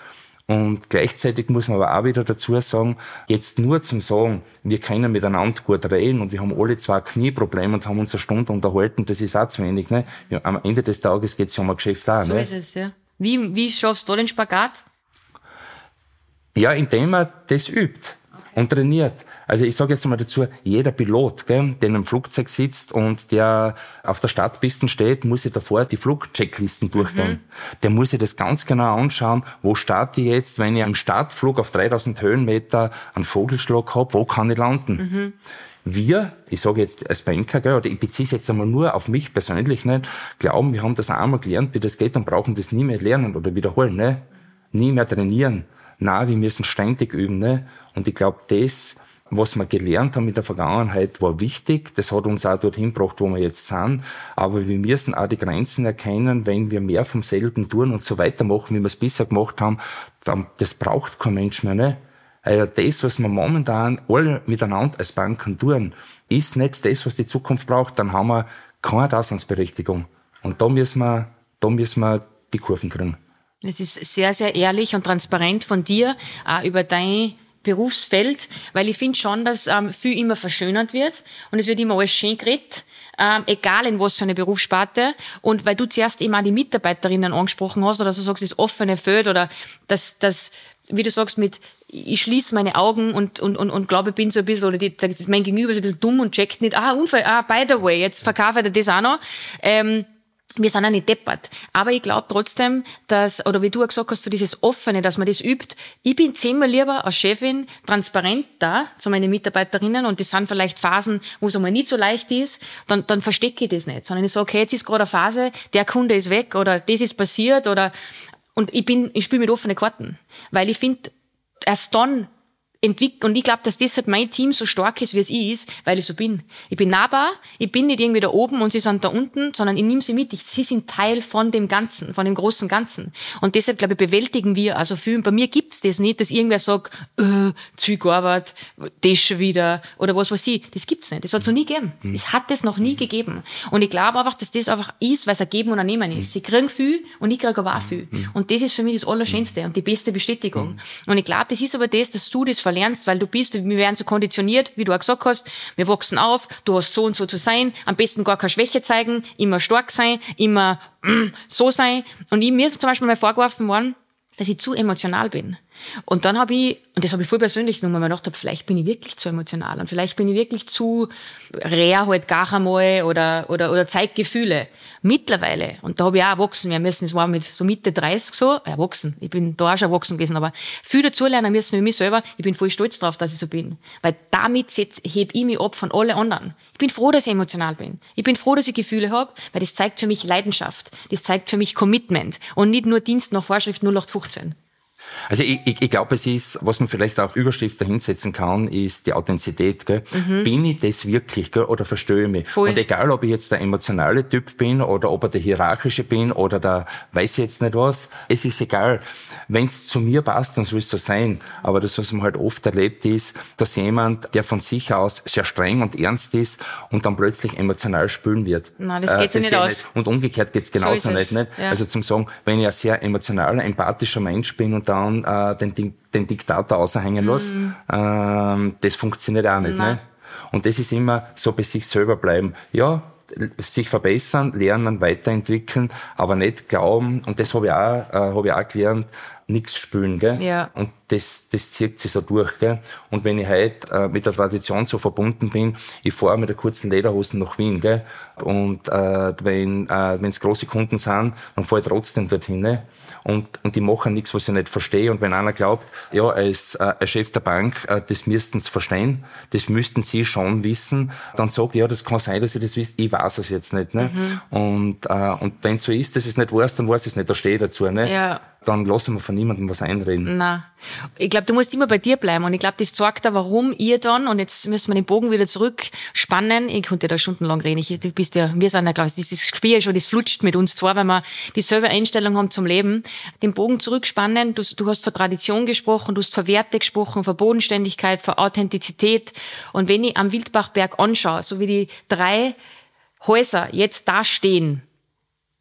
Und gleichzeitig muss man aber auch wieder dazu sagen, jetzt nur zum Sagen, wir können miteinander gut reden und wir haben alle zwei Knieprobleme und haben uns eine Stunde unterhalten, das ist auch zu wenig. Ne? Ja, am Ende des Tages geht es ja um ein Geschäft auch. So ne? ist es, ja. Wie, wie schaffst du den Spagat? Ja, indem man das übt und trainiert. Also ich sage jetzt mal dazu, jeder Pilot, gell, der in einem Flugzeug sitzt und der auf der Startpiste steht, muss sich davor die Flugchecklisten durchgehen. Mhm. Der muss sich das ganz genau anschauen, wo starte ich jetzt, wenn ich am Startflug auf dreitausend Höhenmeter einen Vogelschlag habe, wo kann ich landen? Mhm. Wir, ich sage jetzt als Banker, gell, oder ich beziehe es jetzt einmal nur auf mich persönlich, nicht, glauben, wir haben das einmal gelernt, wie das geht und brauchen das nie mehr lernen oder wiederholen, ne? Nie mehr trainieren. Nein, wir müssen ständig üben. Ne? Und ich glaube, das, was wir gelernt haben in der Vergangenheit, war wichtig. Das hat uns auch dorthin gebracht, wo wir jetzt sind. Aber wir müssen auch die Grenzen erkennen, wenn wir mehr vom selben tun und so weitermachen, wie wir es bisher gemacht haben, dann, das braucht kein Mensch mehr. Ne? Also das, was wir momentan alle miteinander als Banken tun, ist nicht das, was die Zukunft braucht. Dann haben wir keine Daseinsberechtigung. Und da müssen wir, da müssen wir die Kurven kriegen. Es ist sehr, sehr ehrlich und transparent von dir, auch über dein Berufsfeld, weil ich finde schon, dass ähm, viel immer verschönert wird und es wird immer alles schön geredet, ähm, egal in was für eine Berufssparte. Und weil du zuerst eben auch die Mitarbeiterinnen angesprochen hast oder so sagst, das offene Feld oder das, das, wie du sagst, mit ich schließe meine Augen und, und, und, und glaube, ich bin so ein bisschen, oder die, mein Gegenüber ist ein bisschen dumm und checkt nicht, ah, Unfall, ah, by the way, jetzt verkaufe ich das auch noch. Ähm, Wir sind auch nicht deppert. Aber ich glaube trotzdem, dass, oder wie du auch gesagt hast, so dieses Offene, dass man das übt. Ich bin zehnmal lieber als Chefin transparent da zu meinen Mitarbeiterinnen und das sind vielleicht Phasen, wo es einmal nicht so leicht ist, dann, dann verstecke ich das nicht, sondern ich sage, okay, jetzt ist gerade eine Phase, der Kunde ist weg oder das ist passiert oder, und ich bin, ich spiele mit offenen Karten. Weil ich finde, erst dann entwickelt, und ich glaube, dass deshalb mein Team so stark ist, wie es ist, weil ich so bin. Ich bin nahbar, ich bin nicht irgendwie da oben und sie sind da unten, sondern ich nehme sie mit. Ich, sie sind Teil von dem Ganzen, von dem großen Ganzen. Und deshalb, glaube ich, bewältigen wir also viel. Und bei mir gibt's das nicht, dass irgendwer sagt, äh, zu viel gearbeitet, das schon wieder, oder was weiß ich. Das gibt's nicht. Das hat's noch nie gegeben. Mhm. Es hat das noch nie gegeben. Und ich glaube einfach, dass das einfach ist, weil es ein Geben und ein Nehmen ist. Sie kriegen viel und ich kriege aber auch viel. Mhm. Und das ist für mich das Allerschönste und die beste Bestätigung. Mhm. Und ich glaube, das ist aber das, dass du das verlernst, weil du bist, wir werden so konditioniert, wie du auch gesagt hast, wir wachsen auf, du hast so und so zu sein, am besten gar keine Schwäche zeigen, immer stark sein, immer mm, so sein. Und ich, mir ist zum Beispiel mal vorgeworfen worden, dass ich zu emotional bin. Und dann habe ich, und das habe ich voll persönlich genommen, weil ich mir gedacht habe, vielleicht bin ich wirklich zu emotional und vielleicht bin ich wirklich zu rar halt gar einmal oder, oder, oder zeig Gefühle. Mittlerweile, und da habe ich auch erwachsen werden müssen, es war mit so Mitte dreißig so, erwachsen, ich bin da auch schon erwachsen gewesen, aber viel dazulernen müssen für mich selber, ich bin voll stolz drauf, dass ich so bin. Weil damit heb ich mich ab von allen anderen. Ich bin froh, dass ich emotional bin. Ich bin froh, dass ich Gefühle habe, weil das zeigt für mich Leidenschaft. Das zeigt für mich Commitment und nicht nur Dienst nach Vorschrift null acht fünfzehn. Also ich, ich, ich glaube, es ist, was man vielleicht auch Überschrift dahinsetzen kann, ist die Authentizität. Gell? Mhm. Bin ich das wirklich, gell? Oder verstehe ich mich? Voll. Und egal, ob ich jetzt der emotionale Typ bin oder ob ich der hierarchische bin oder der weiß ich jetzt nicht was, es ist egal. Wenn es zu mir passt, dann soll es so sein. Aber das, was man halt oft erlebt, ist, dass jemand, der von sich aus sehr streng und ernst ist und dann plötzlich emotional spülen wird. Nein, das geht äh, das nicht aus. Nicht. Und umgekehrt geht's genauso so nicht. nicht? Ja. Also zum sagen, wenn ich ein sehr emotionaler, empathischer Mensch bin und dann äh, den, den Diktator außerhängen lasse, mm. ähm, das funktioniert auch nicht. Ne? Und das ist immer so bei sich selber bleiben. Ja, sich verbessern, lernen, weiterentwickeln, aber nicht glauben, und das habe ich auch, äh, habe ich auch gelernt, nichts spülen, gell? Ja. Und das, das zieht sich so durch, gell? Und wenn ich heute äh, mit der Tradition so verbunden bin, ich fahre mit der kurzen Lederhosen nach Wien, gell? Und äh, wenn äh, wenn es große Kunden sind, dann fahre ich trotzdem dorthin, ne? Und, und die machen nichts, was ich nicht verstehe. Und wenn einer glaubt, ja, als, äh, als Chef der Bank, äh, das müssten sie verstehen, das müssten sie schon wissen, dann sage ich, ja, das kann sein, dass ich das wisst, ich weiß es jetzt nicht, ne? Mhm. Und, äh, und wenn es so ist, dass ich es nicht weiß, dann weiß ich es nicht, da stehe ich dazu, ne? Ja. Dann lassen wir von niemandem was einreden. Nein. Ich glaube, du musst immer bei dir bleiben. Und ich glaube, das zeigt da, warum ihr dann, und jetzt müssen wir den Bogen wieder zurückspannen. Ich konnte da stundenlang reden. Ich, du bist ja, wir sind ja, glaube ich, dieses Spiel schon, das flutscht mit uns zwar, weil wir dieselbe Einstellung haben zum Leben. Den Bogen zurückspannen. Du, du hast von Tradition gesprochen, du hast von Werte gesprochen, von Bodenständigkeit, von Authentizität. Und wenn ich am Wildbachberg anschaue, so wie die drei Häuser jetzt da stehen,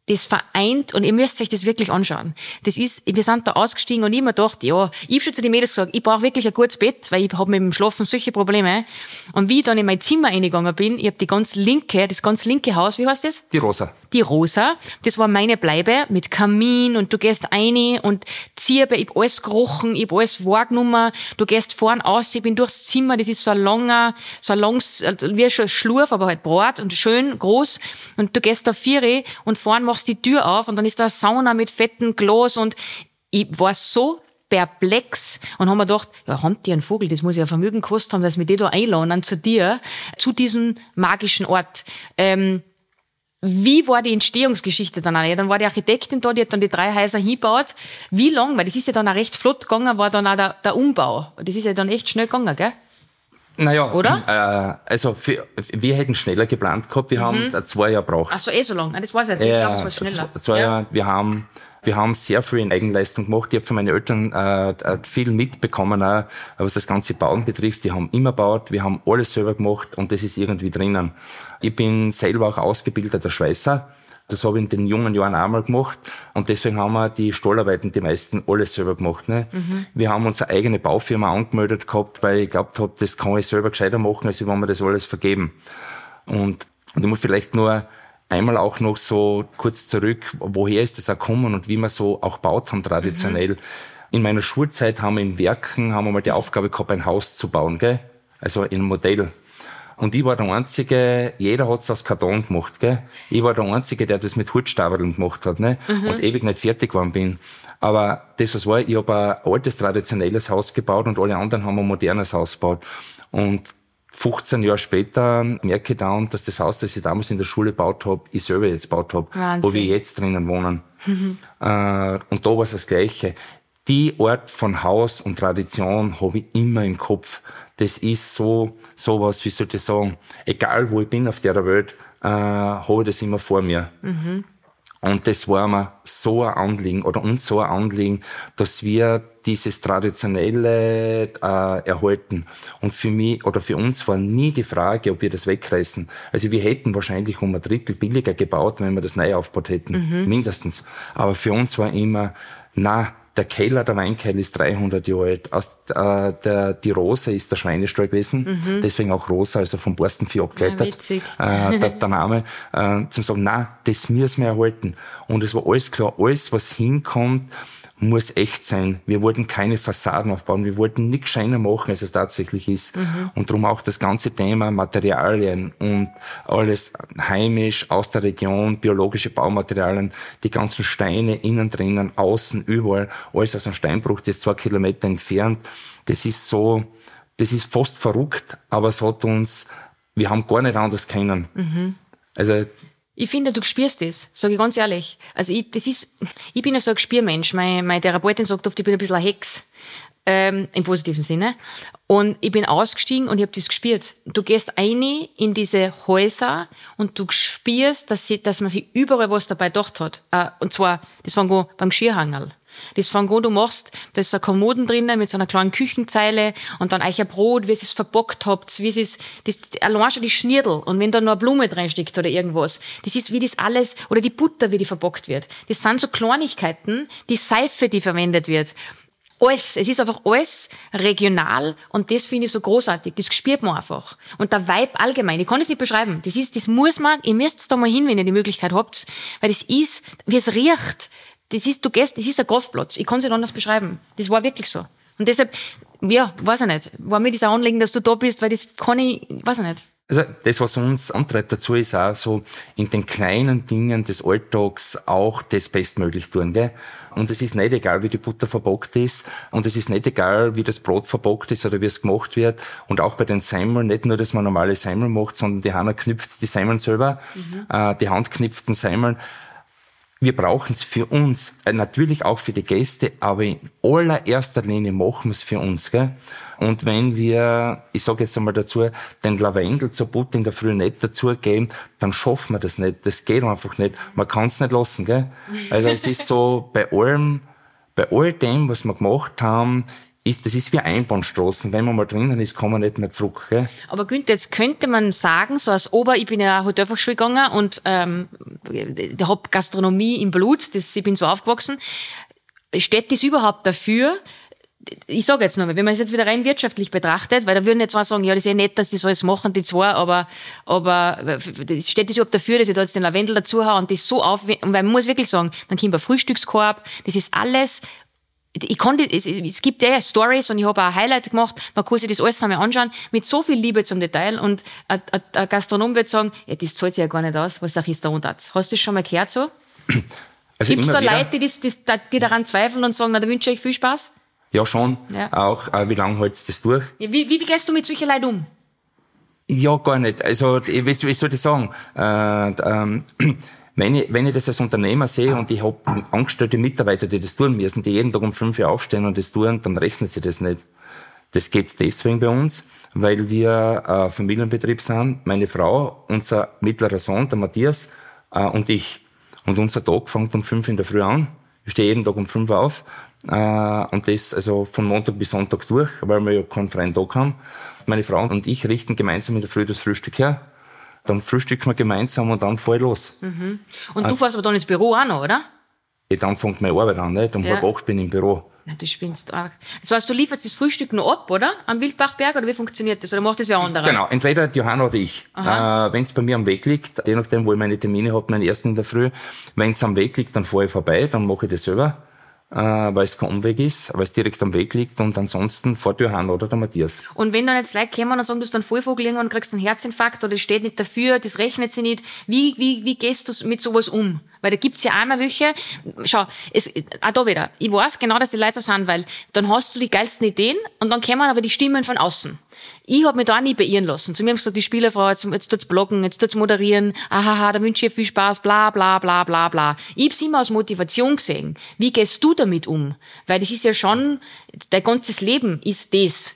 das vereint, und ihr müsst euch das wirklich anschauen. Das ist, wir sind da ausgestiegen und ich mir gedacht, ja, ich hab schon zu den Mädels gesagt, ich brauche wirklich ein gutes Bett, weil ich habe mit dem Schlafen solche Probleme. Und wie ich dann in mein Zimmer reingegangen bin, ich habe die ganz linke, das ganz linke Haus, wie heißt das? Die Rosa. Die Rosa, das war meine Bleibe mit Kamin, und du gehst rein und Zirbe, ich hab alles gerochen, ich hab alles wahrgenommen, du gehst vorn aus, ich bin durchs Zimmer, das ist so ein langer, so ein langes, wie schon ein Schlurf, aber halt breit und schön groß, und du gehst da vier und vorn machst die Tür auf und dann ist da eine Sauna mit fettem Glas, und ich war so perplex und haben mir gedacht, ja, haben die einen Vogel, das muss ja Vermögen gekostet haben, dass wir die da einladen zu dir, zu diesem magischen Ort. Ähm, Wie war die Entstehungsgeschichte dann auch? Ja, dann war die Architektin da, die hat dann die drei Häuser hingebaut. Wie lang? Weil das ist ja dann auch recht flott gegangen, war dann auch der, der Umbau. Das ist ja dann echt schnell gegangen, gell? Naja, oder? Äh, also für, wir hätten schneller geplant gehabt. Wir mhm. haben zwei Jahre gebraucht. Ach so, eh so lang. Das weiß ich jetzt. Ich äh, glaube, es war schneller. Zwei, zwei ja. Jahre. Wir haben, wir haben sehr viel in Eigenleistung gemacht. Ich habe von meinen Eltern äh, viel mitbekommen, auch, was das ganze Bauen betrifft. Die haben immer gebaut. Wir haben alles selber gemacht, und das ist irgendwie drinnen. Ich bin selber auch ausgebildeter Schweißer. Das habe ich in den jungen Jahren einmal gemacht, und deswegen haben wir die Stahlarbeiten, die meisten, alles selber gemacht. Ne? Mhm. Wir haben unsere eigene Baufirma angemeldet gehabt, weil ich glaubt habe, das kann ich selber gescheiter machen, als wenn wir das alles vergeben. Und, und ich muss vielleicht nur einmal auch noch so kurz zurück, woher ist das auch gekommen und wie wir so auch gebaut haben traditionell. Mhm. In meiner Schulzeit haben wir in Werken haben wir mal die Aufgabe gehabt, ein Haus zu bauen, gell? Also in einem Modell. Und ich war der Einzige, jeder hat's aus Karton gemacht, gell? Ich war der Einzige, der das mit Holzstapeln gemacht hat, ne? Mhm. Und ewig nicht fertig geworden bin. Aber das, was war, ich habe ein altes, traditionelles Haus gebaut, und alle anderen haben ein modernes Haus gebaut. Und fünfzehn Jahre später merke ich dann, dass das Haus, das ich damals in der Schule gebaut habe, ich selber jetzt gebaut habe, wo wir jetzt drinnen wohnen. Mhm. Äh, und da war es das Gleiche. Die Art von Haus und Tradition habe ich immer im Kopf. Das ist so, sowas, wie soll ich sagen, egal wo ich bin auf der Welt, äh, habe ich das immer vor mir. Mhm. Und das war mir so ein Anliegen, oder uns so ein Anliegen, dass wir dieses Traditionelle äh, erhalten. Und für mich, oder für uns war nie die Frage, ob wir das wegreißen. Also wir hätten wahrscheinlich um ein Drittel billiger gebaut, wenn wir das neu aufgebaut hätten. Mhm. Mindestens. Aber für uns war immer, na, der Keller, der Weinkeller ist dreihundert Jahre alt. Aus, äh, der, die Rose ist der Schweinestall gewesen. Mhm. Deswegen auch Rosa, also vom Borstenvieh abgeleitet. Ja, äh, der, der Name. Äh, zum sagen, nein, das müssen wir erhalten. Und es war alles klar, alles, was hinkommt, muss echt sein. Wir wollten keine Fassaden aufbauen. Wir wollten nichts scheiner machen, als es tatsächlich ist. Mhm. Und darum auch das ganze Thema Materialien und alles heimisch, aus der Region, biologische Baumaterialien, die ganzen Steine innen drinnen, außen, überall, alles aus einem Steinbruch, das ist zwei Kilometer entfernt. Das ist so, das ist fast verrückt, aber es hat uns, wir haben gar nicht anders können. Mhm. Also, ich finde, du spürst das, sage ich ganz ehrlich. Also ich, das ist, ich bin ja so ein Gespürmensch. Meine, meine Therapeutin sagt oft, ich bin ein bisschen eine Hex, ähm, im positiven Sinne. Und ich bin ausgestiegen und ich habe das gespürt. Du gehst rein in diese Häuser und du spürst, dass, sie, dass man sich überall was dabei gedacht hat. Äh, und zwar, das fängt an beim Geschirrhangerl. Das fängt an, du machst, da ist so ein Kommoden drinnen mit so einer kleinen Küchenzeile und dann euch ein Brot, wie ihr es verbockt habt, wie es das, allein schon die Schnirtel und wenn da noch eine Blume reinsteckt oder irgendwas. Das ist wie das alles, oder die Butter, wie die verbockt wird. Das sind so Kleinigkeiten, die Seife, die verwendet wird. Alles, es ist einfach alles regional und das finde ich so großartig. Das spürt man einfach. Und der Vibe allgemein, ich kann es nicht beschreiben. Das ist, das muss man, ihr müsst da mal hin, wenn ihr die Möglichkeit habt, weil das ist, wie es riecht. Das ist, du gehst, das ist ein Kraftplatz. Ich kann es nicht anders beschreiben. Das war wirklich so. Und deshalb, ja, weiß ich nicht, war mir das ein Anliegen, dass du da bist, weil das kann ich, weiß ich nicht. Also das, was uns antreibt dazu, ist auch so in den kleinen Dingen des Alltags auch das bestmöglich tun, gell? Und es ist nicht egal, wie die Butter verbockt ist, und es ist nicht egal, wie das Brot verbockt ist oder wie es gemacht wird. Und auch bei den Semmeln, nicht nur, dass man normale Semmeln macht, sondern die Hanna knüpft die Semmeln selber, mhm. äh, die handknüpften Semmeln. Wir brauchen es für uns, natürlich auch für die Gäste, aber in allererster Linie machen wir es für uns, gell? Und wenn wir, ich sage jetzt einmal dazu, den Lavendel zur Butter in der Früh nicht dazugeben, dann schaffen wir das nicht. Das geht einfach nicht. Man kann es nicht lassen, gell? Also es ist so, bei allem, bei all dem, was wir gemacht haben, ist, das ist wie Einbahnstraßen. Wenn man mal drinnen ist, kann man nicht mehr zurück. Gell? Aber Günther, jetzt könnte man sagen, so als Ober, ich bin ja Hotelfachschule gegangen und ähm, ich hab Gastronomie im Blut, das, ich bin so aufgewachsen. Steht das überhaupt dafür? Ich sage jetzt nochmal, wenn man es jetzt wieder rein wirtschaftlich betrachtet, weil da würden jetzt zwar sagen, ja, das ist ja nett, dass die so alles machen, die zwei, aber, aber steht das überhaupt dafür, dass ich da jetzt den Lavendel dazu habe und das so auf, und weil man muss wirklich sagen, dann kommt ein Frühstückskorb, das ist alles, ich kann das, es, es gibt ja Stories und ich habe auch ein Highlight gemacht, man kann sich das alles einmal anschauen, mit so viel Liebe zum Detail und ein, ein, ein Gastronom wird sagen, ja, das zahlt sich ja gar nicht aus, was auch ist da unter. Hast du das schon mal gehört so? Also gibt es da wieder Leute, die, das, die daran zweifeln und sagen, na, da wünsche ich viel Spaß? Ja, schon. Ja. Auch, äh, wie lange hältst du das durch? Ja, wie, wie, wie gehst du mit solchen Leuten um? Ja, gar nicht. Also, ich, wie, wie soll ich sagen? Äh, ähm, wenn ich, wenn ich das als Unternehmer sehe und ich habe angestellte Mitarbeiter, die das tun müssen, die jeden Tag um fünf Uhr aufstehen und das tun, dann rechnen sie das nicht. Das geht deswegen bei uns, weil wir äh, Familienbetrieb sind. Meine Frau, unser mittlerer Sohn, der Matthias, äh, und ich. Und unser Tag fängt um fünf in der Früh an. Ich stehe jeden Tag um fünf Uhr auf. Äh, und das also von Montag bis Sonntag durch, weil wir ja keinen freien Tag haben. Meine Frau und ich richten gemeinsam in der Früh das Frühstück her. Dann frühstücken wir gemeinsam und dann fahr ich los. Mhm. Und du äh, fährst aber dann ins Büro auch noch, oder? Ja, dann fängt meine Arbeit an, nicht? Um ja. halb acht bin ich im Büro. Ja, du spinnst arg. Das heißt, du lieferst das Frühstück noch ab, oder? Am Wildbachberg, oder wie funktioniert das? Oder macht das wer anderer? Genau, entweder die Johanna oder ich. Äh, wenn es bei mir am Weg liegt, je nachdem, wo ich meine Termine habe, meinen ersten in der Früh, wenn es am Weg liegt, dann fahre ich vorbei, dann mache ich das selber. Äh, weil es kein Umweg ist, weil es direkt am Weg liegt und ansonsten fährt die Johanna oder der Matthias. Und wenn dann jetzt Leute kommen und sagen, du hast einen Vollvogel irgendwann und kriegst einen Herzinfarkt oder das steht nicht dafür, das rechnet sich nicht, wie, wie, wie gehst du mit sowas um? Weil da gibt's ja einmal welche, schau, es, auch da wieder, ich weiß genau, dass die Leute so sind, weil dann hast du die geilsten Ideen und dann kommen aber die Stimmen von außen. Ich hab mich da auch nie beirren lassen. Zu mir haben gesagt, die Spielerfrau, jetzt, jetzt tut's bloggen, jetzt tut's moderieren, ahaha, da wünsche ich viel Spaß, bla, bla, bla, bla, bla. Ich hab's immer als Motivation gesehen. Wie gehst du damit um? Weil das ist ja schon, dein ganzes Leben ist das.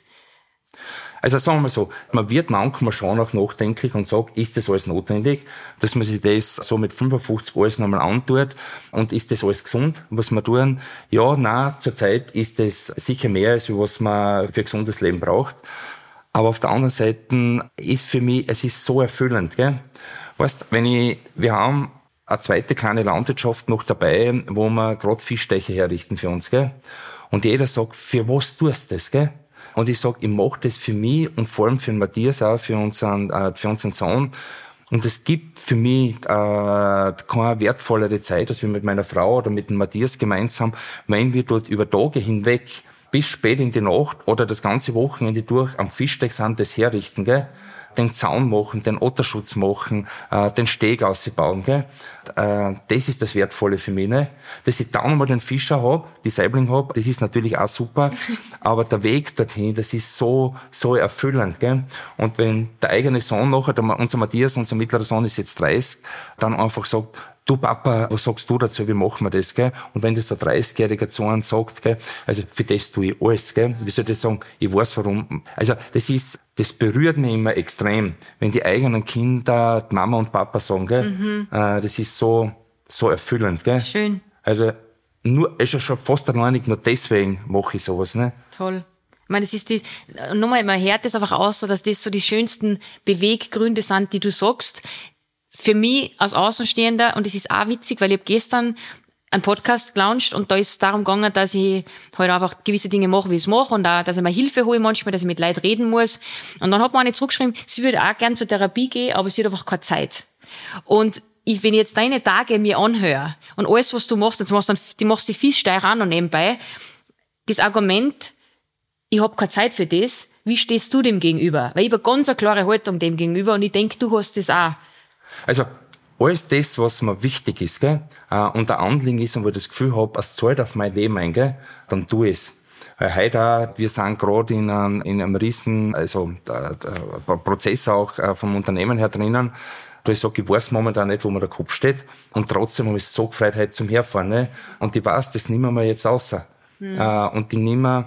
Also sagen wir mal so, man wird manchmal schon auch nachdenklich und sagt, ist das alles notwendig, dass man sich das so mit fünfundfünfzig alles nochmal antut und ist das alles gesund, was wir tun? Ja, nein, zurzeit ist das sicher mehr, als was man für ein gesundes Leben braucht. Aber auf der anderen Seite ist für mich, es ist so erfüllend, gell? Weißt, wenn ich, wir haben eine zweite kleine Landwirtschaft noch dabei, wo wir gerade Fischsteche herrichten für uns, gell? Und jeder sagt, für was tust du das, gell? Und ich sag, ich mache das für mich und vor allem für den Matthias auch, für unseren, äh, für unseren Sohn. Und es gibt für mich äh, keine wertvollere Zeit, als wir mit meiner Frau oder mit dem Matthias gemeinsam, wenn wir dort über Tage hinweg bis spät in die Nacht oder das ganze Wochenende durch am Fischsteig sind, das herrichten, gell? Den Zaun machen, den Otterschutz machen, äh, den Steg ausbauen, gell? Äh, das ist das Wertvolle für mich, ne? Dass ich dann mal den Fischer hab, die Saibling hab, das ist natürlich auch super, aber der Weg dorthin, das ist so, so erfüllend, gell? Und wenn der eigene Sohn nachher, der, unser Matthias, unser mittlerer Sohn ist jetzt dreißig, dann einfach sagt, du Papa, was sagst du dazu, wie machen wir das, gell? Und wenn das der dreißigjährige Sohn sagt, gell, also für das tue ich alles, gell? Wie soll ich sagen, ich weiß warum. Also das ist, das berührt mich immer extrem, wenn die eigenen Kinder die Mama und Papa sagen, gell? Mhm. Äh, das ist so, so erfüllend, gell? Schön. Also nur, ist ja schon fast alleinig, nur deswegen mache ich sowas, ne? Toll. Ich meine, das ist die, nochmal, man hört das einfach aus, dass das so die schönsten Beweggründe sind, die du sagst. Für mich als Außenstehender, und es ist auch witzig, weil ich habe gestern einen Podcast gelauncht und da ist es darum gegangen, dass ich halt einfach gewisse Dinge mache, wie ich es mache und auch, dass ich mir Hilfe hole manchmal, dass ich mit Leuten reden muss. Und dann hat mir eine zurückgeschrieben, sie würde auch gerne zur Therapie gehen, aber sie hat einfach keine Zeit. Und ich, wenn ich jetzt deine Tage mir anhöre und alles, was du machst, jetzt machst du, die machst die Fischsteier an und nebenbei, das Argument, ich habe keine Zeit für das, wie stehst du dem gegenüber? Weil ich habe eine ganz eine klare Haltung dem gegenüber und ich denke, du hast das auch. Also, alles das, was mir wichtig ist, gell, und ein Anliegen ist und wo ich das Gefühl habe, es zahlt auf mein Leben ein, gell, dann tu es. Weil heute auch, wir sind gerade in einem, in einem riesen, also, der, der Prozess auch vom Unternehmen her drinnen, da ich sage, ich weiß momentan nicht, wo mir der Kopf steht, und trotzdem habe ich so gefreut, heute zum Herfahren, ne, und ich weiß, das nehmen wir jetzt außer. Mhm. Und die nehmen,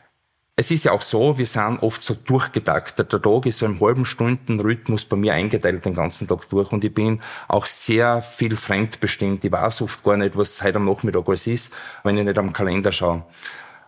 es ist ja auch so, wir sind oft so durchgetaktet. Der Tag ist so im halben Stunden-Rhythmus bei mir eingeteilt den ganzen Tag durch. Und ich bin auch sehr viel fremdbestimmt. Ich weiß oft gar nicht, was heute am Nachmittag alles ist, wenn ich nicht am Kalender schaue.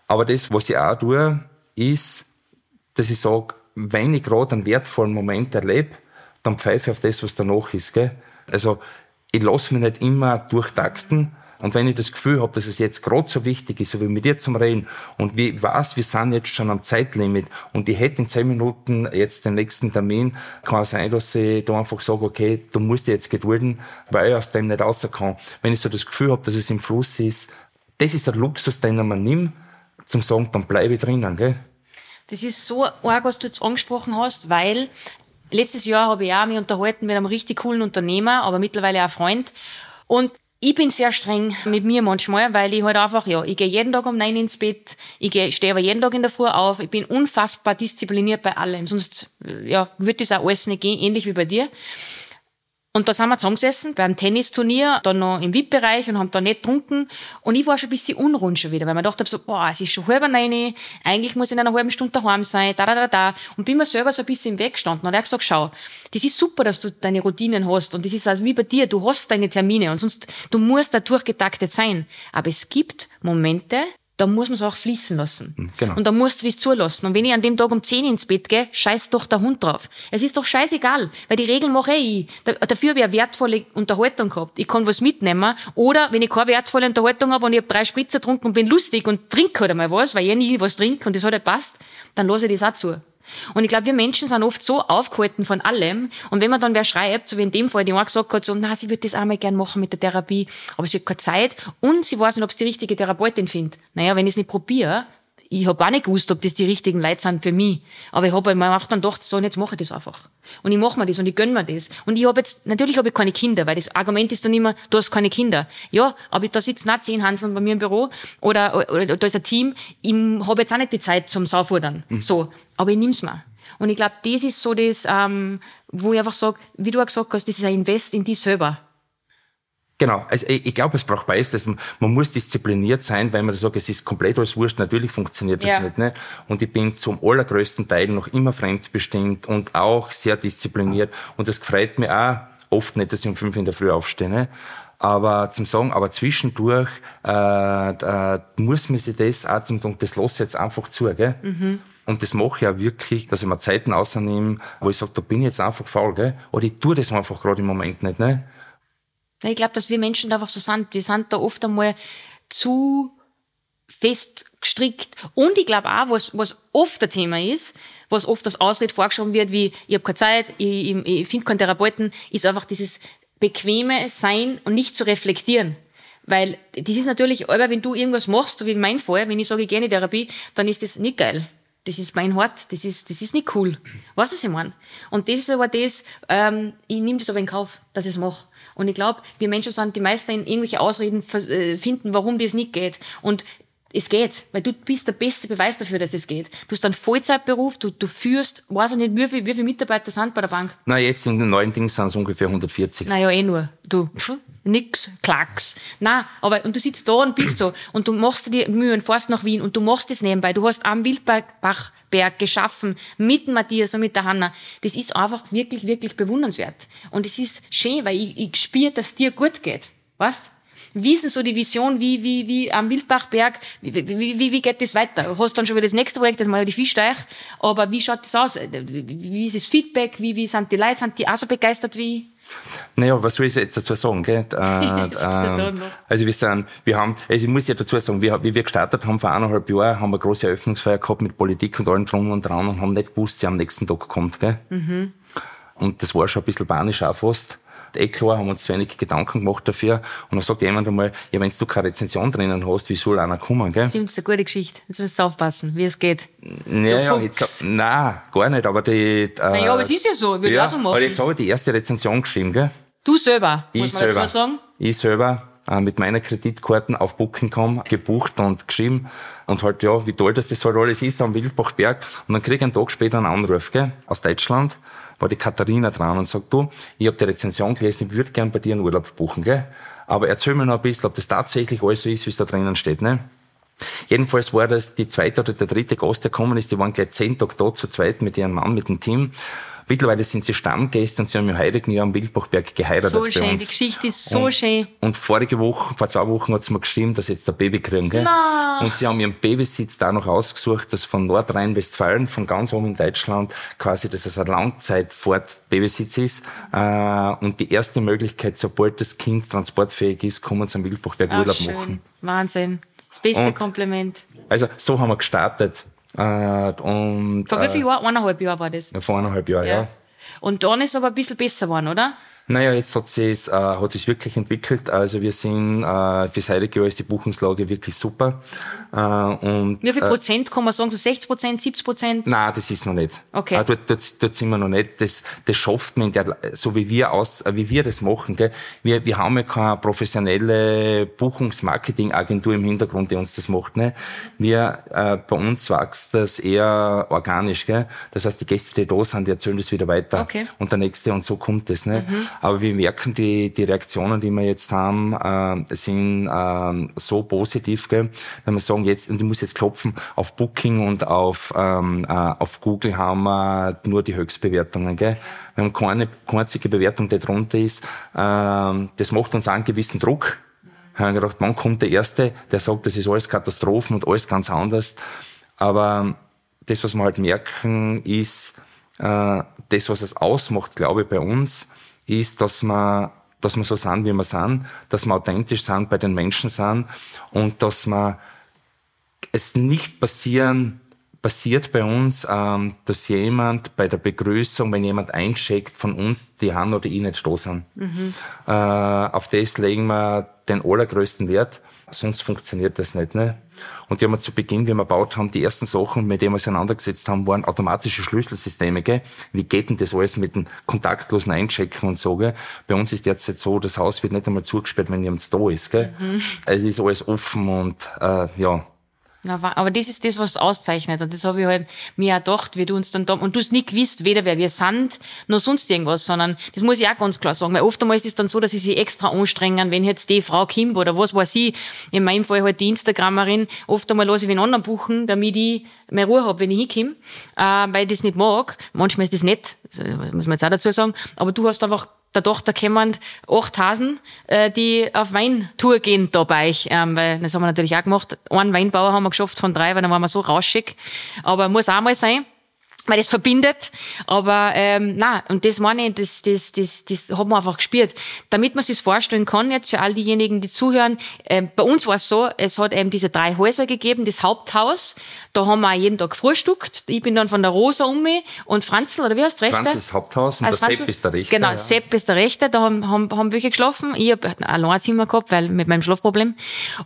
Aber das, was ich auch tue, ist, dass ich sage, wenn ich gerade einen wertvollen Moment erlebe, dann pfeife ich auf das, was danach ist. Gell? Also ich lasse mich nicht immer durchtakten. Und wenn ich das Gefühl habe, dass es jetzt gerade so wichtig ist, so wie mit dir zum Reden, und ich weiß, wir sind jetzt schon am Zeitlimit und ich hätte in zehn Minuten jetzt den nächsten Termin, kann es sein, dass ich da einfach sage, okay, du musst dich jetzt gedulden, weil ich aus dem nicht rauskomme. Wenn ich so das Gefühl habe, dass es im Fluss ist, das ist ein Luxus, den man nimmt, zum sagen, dann bleibe ich drinnen. Gell? Das ist so arg, was du jetzt angesprochen hast, weil letztes Jahr habe ich auch mich unterhalten mit einem richtig coolen Unternehmer, aber mittlerweile auch Freund. Und ich bin sehr streng mit mir manchmal, weil ich halt einfach, ja, ich gehe jeden Tag um neun ins Bett, ich gehe, stehe aber jeden Tag in der Früh auf, ich bin unfassbar diszipliniert bei allem, sonst, ja, würde das auch alles nicht gehen, ähnlich wie bei dir. Und da sind wir zusammengesessen beim Tennisturnier, dann noch im V I P-Bereich und haben da nicht getrunken. Und ich war schon ein bisschen unrund schon wieder, weil man dachte so, boah, es ist schon halb neun, eigentlich muss ich in einer halben Stunde daheim sein, da, da, da, da. Und bin mir selber so ein bisschen im Weg gestanden und er hat gesagt, schau, das ist super, dass du deine Routinen hast und das ist also wie bei dir, du hast deine Termine und sonst, du musst da durchgetaktet sein. Aber es gibt Momente, da muss man es auch fließen lassen. Genau. Und da musst du das zulassen. Und wenn ich an dem Tag um zehn ins Bett gehe, scheiß doch der Hund drauf. Es ist doch scheißegal, weil die Regeln mache ich. Da, dafür habe ich eine wertvolle Unterhaltung gehabt. Ich kann was mitnehmen. Oder wenn ich keine wertvolle Unterhaltung habe und ich habe drei Spritzer getrunken und bin lustig und trinke halt einmal was, weil ich nie was trinke und das hat ja passt, dann lasse ich das auch zu. Und ich glaube, wir Menschen sind oft so aufgehalten von allem. Und wenn man dann wer schreibt, so wie in dem Fall, die auch gesagt hat, so, na, sie würde das auch mal gern machen mit der Therapie, aber sie hat keine Zeit und sie weiß nicht, ob sie die richtige Therapeutin findet. Naja, wenn ich es nicht probiere, ich habe auch nicht gewusst, ob das die richtigen Leute sind für mich. Aber ich habe mir auch dann gedacht, so, und jetzt mache ich das einfach. Und ich mache mir das und ich gönn mir das. Und ich habe jetzt, natürlich habe ich keine Kinder, weil das Argument ist dann immer, du hast keine Kinder. Ja, aber da sitzen auch zehn Hanseln bei mir im Büro oder, oder, oder da ist ein Team, ich habe jetzt auch nicht die Zeit zum Saufordern. Mhm. So. Aber ich nimm's mir. Und ich glaube, das ist so das, ähm, wo ich einfach sage, wie du auch gesagt hast, das ist ein Invest in dich selber. Genau, also ich, ich glaube, es braucht beides. Man muss diszipliniert sein, weil man sagt, es ist komplett alles wurscht. Natürlich funktioniert das ja. nicht, ne? Und ich bin zum allergrößten Teil noch immer fremdbestimmt und auch sehr diszipliniert. Und das gefreut mich auch oft nicht, dass ich um fünf in der Früh aufstehe, ne? Aber zum Sagen, aber zwischendurch äh, äh, muss man sich das auch zum Sagen, das lasse ich jetzt einfach zu, gell? Mhm. Und das mache ich auch wirklich, dass ich mir Zeiten rausnehme, wo ich sage, da bin ich jetzt einfach faul, gell? Oder ich tue das einfach gerade im Moment nicht, ne? Ich glaube, dass wir Menschen da einfach so sind. Wir sind da oft einmal zu fest gestrickt. Und ich glaube auch, was, was oft ein Thema ist, was oft als Ausrede vorgeschoben wird, wie, ich habe keine Zeit, ich, ich, ich finde keinen Therapeuten, ist einfach dieses bequeme Sein und nicht zu reflektieren. Weil das ist natürlich, aber wenn du irgendwas machst, so wie in meinem Fall, wenn ich sage, ich gehe in die Therapie, dann ist das nicht geil. Das ist mein Hort, das ist, das ist nicht cool. Weißt du, was ich meine? Und das ist aber das, ähm, ich nehme das aber in Kauf, dass ich es mache. Und ich glaube, wir Menschen sind die meisten in irgendwelche Ausreden finden, warum das nicht geht. Und es geht, weil du bist der beste Beweis dafür, dass es geht. Du hast einen Vollzeitberuf, du, du führst, weiß ich nicht, wie viele, wie viele Mitarbeiter sind bei der Bank? Na, jetzt in den neuen Dingen sind es ungefähr hundertvierzig. Naja, eh nur. Du, pf, nix, Klacks. Na, aber, und du sitzt da und bist so, und du machst dir die Mühe und fährst nach Wien und du machst das nebenbei. Du hast am Wildbachberg geschaffen, mit Matthias und mit der Hanna. Das ist einfach wirklich, wirklich bewundernswert. Und es ist schön, weil ich, ich spüre, dass es dir gut geht. Weißt? Wie ist denn so die Vision, wie, wie, wie am Wildbachberg, wie, wie, wie, wie geht das weiter? Du hast dann schon wieder das nächste Projekt, das mal die Fischteich, aber wie schaut das aus? Wie ist das Feedback? Wie, wie sind die Leute? Sind die auch so begeistert wie? Naja, was soll ich jetzt dazu sagen, gell? Äh, äh, also wir sind, wir haben, also ich muss ja dazu sagen, wir, wie wir gestartet haben vor eineinhalb Jahren, haben wir eine große Eröffnungsfeier gehabt mit Politik und allem drum und dran und haben nicht gewusst, wer am nächsten Tag kommt, gell? Mhm. Und das war schon ein bisschen panisch auch fast. Eh klar, haben uns zu wenig Gedanken gemacht dafür. Und dann sagt jemand einmal, ja, wenn du keine Rezension drinnen hast, wie soll einer kommen, gell? Stimmt, das ist eine gute Geschichte. Jetzt musst du aufpassen, wie es geht. Naja, jetzt, nein, gar nicht, aber die, äh, Naja, aber es ist ja so, ich würde ja, auch so machen. Aber jetzt habe ich die erste Rezension geschrieben, gell? Du selber, ich muss man selber, dazu sagen? Ich selber, äh, mit meiner Kreditkarten auf Booking Punkt com gebucht und geschrieben. Und halt, ja, wie toll, dass das halt alles ist am Wildbachberg. Und dann kriege ich einen Tag später einen Anruf, gell? Aus Deutschland. War die Katharina dran und sagt, du, ich habe die Rezension gelesen, ich würde gern bei dir einen Urlaub buchen, gell? Aber erzähl mir noch ein bisschen, ob das tatsächlich alles so ist, wie es da drinnen steht, ne? Jedenfalls war das die zweite oder der dritte Gast, der gekommen ist, die waren gleich zehn Tage da zu zweit mit ihrem Mann, mit dem Team. Mittlerweile sind sie Stammgäste und sie haben im heurigen Jahr am Wildbachberg geheiratet So bei schön, uns. die Geschichte ist so und, schön. Und vorige Woche, vor zwei Wochen hat sie mir geschrieben, dass sie jetzt ein Baby kriegen, gell? Na. Und sie haben ihren Babysitz da noch ausgesucht, das von Nordrhein-Westfalen, von ganz oben in Deutschland, quasi, dass es ein Langzeit-Fort-Babysitz ist. Äh, und die erste Möglichkeit, sobald das Kind transportfähig ist, kommen sie am Wildbachberg Ah, Urlaub schön. machen. Wahnsinn. Das beste Und- Kompliment. Also, so haben wir gestartet. Äh, und, Vor wie viel äh, Jahren? Eineinhalb Jahre war das. vor eineinhalb Jahren, ja. Und dann ist es aber ein bisschen besser geworden, oder? Naja, jetzt hat sich's, äh, hat sich's wirklich entwickelt. Also wir sind, äh, fürs heutige Jahr ist die Buchungslage wirklich super. Äh, und, Wie viel äh, Prozent kann man sagen? So sechzig Prozent, siebzig Prozent? Nein, das ist noch nicht. Okay. Äh, dort, dort, dort sind wir noch nicht. Das, das schafft man in der, so wie wir aus, äh, wie wir das machen, gell. Wir, wir haben ja keine professionelle Buchungsmarketingagentur im Hintergrund, die uns das macht, ne. Wir, äh, bei uns wächst das eher organisch, gell. Das heißt, die Gäste, die da sind, die erzählen das wieder weiter. Okay. Und der nächste, und so kommt das, ne. Mhm. Aber wir merken, die, die Reaktionen, die wir jetzt haben, äh, sind, äh, so positiv, gell. Wenn wir sagen, jetzt, und ich muss jetzt klopfen, auf Booking und auf, ähm, äh, auf Google haben wir nur die Höchstbewertungen, gell. Wir haben keine, keine einzige Bewertung, die drunter ist. Ähm, das macht uns auch einen gewissen Druck. Ich habe gedacht, wann kommt der Erste, der sagt, das ist alles Katastrophen und alles ganz anders. Aber das, was wir halt merken, ist, äh, das, was es ausmacht, glaube ich, bei uns, ist, dass wir, dass wir so sind, wie wir sind, dass wir authentisch sind, bei den Menschen sind und dass wir es nicht passieren, passiert bei uns, ähm, dass jemand bei der Begrüßung, wenn jemand eincheckt, von uns die Hand oder ich nicht da sind. Mhm. Äh, auf das legen wir den allergrößten Wert, sonst funktioniert das nicht. Ne? Und die haben wir zu Beginn, wie wir gebaut haben, die ersten Sachen, mit denen wir auseinandergesetzt haben, waren automatische Schlüsselsysteme. Gell? Wie geht denn das alles mit dem kontaktlosen Einchecken und so? Gell? Bei uns ist derzeit so, das Haus wird nicht einmal zugesperrt, wenn jemand da ist. Gell? Mhm. Es ist alles offen und äh, ja. Na, aber das ist das, was es auszeichnet. Und das habe ich halt mir auch gedacht, wie du uns dann da, und du hast nie gewusst, weder wer wir sind, noch sonst irgendwas, sondern das muss ich auch ganz klar sagen, weil oft einmal ist es dann so, dass sie sich extra anstrengen, wenn jetzt die Frau kommt oder was weiß ich, in meinem Fall halt die Instagramerin, oft einmal lasse ich einen anderen buchen, damit ich mehr Ruhe habe, wenn ich hinkomme, äh, weil ich das nicht mag. Manchmal ist das nett, muss man jetzt auch dazu sagen, aber du hast einfach der Tochter kommen acht Hasen, äh, die auf Weintour gehen da bei euch, ähm, weil das haben wir natürlich auch gemacht. Einen Weinbauer haben wir geschafft von drei, weil dann waren wir so rauschig. Aber muss auch mal sein, weil das verbindet. Aber ähm, na und das meine ich, das, das, das, das hat man einfach gespürt. Damit man sich vorstellen kann, jetzt für all diejenigen, die zuhören, äh, bei uns war es so, es hat eben diese drei Häuser gegeben, das Haupthaus, da haben wir auch jeden Tag gefrühstückt. Ich bin dann von der Rosa um mich und Franzl, oder wie heißt der Rechte? Franzl ist das Haupthaus und also der Franzl, Sepp ist der Rechte. Genau, ja. Sepp ist der Rechte, da haben, haben, haben welche geschlafen. Ich habe ein Alleinzimmer gehabt, weil mit meinem Schlafproblem.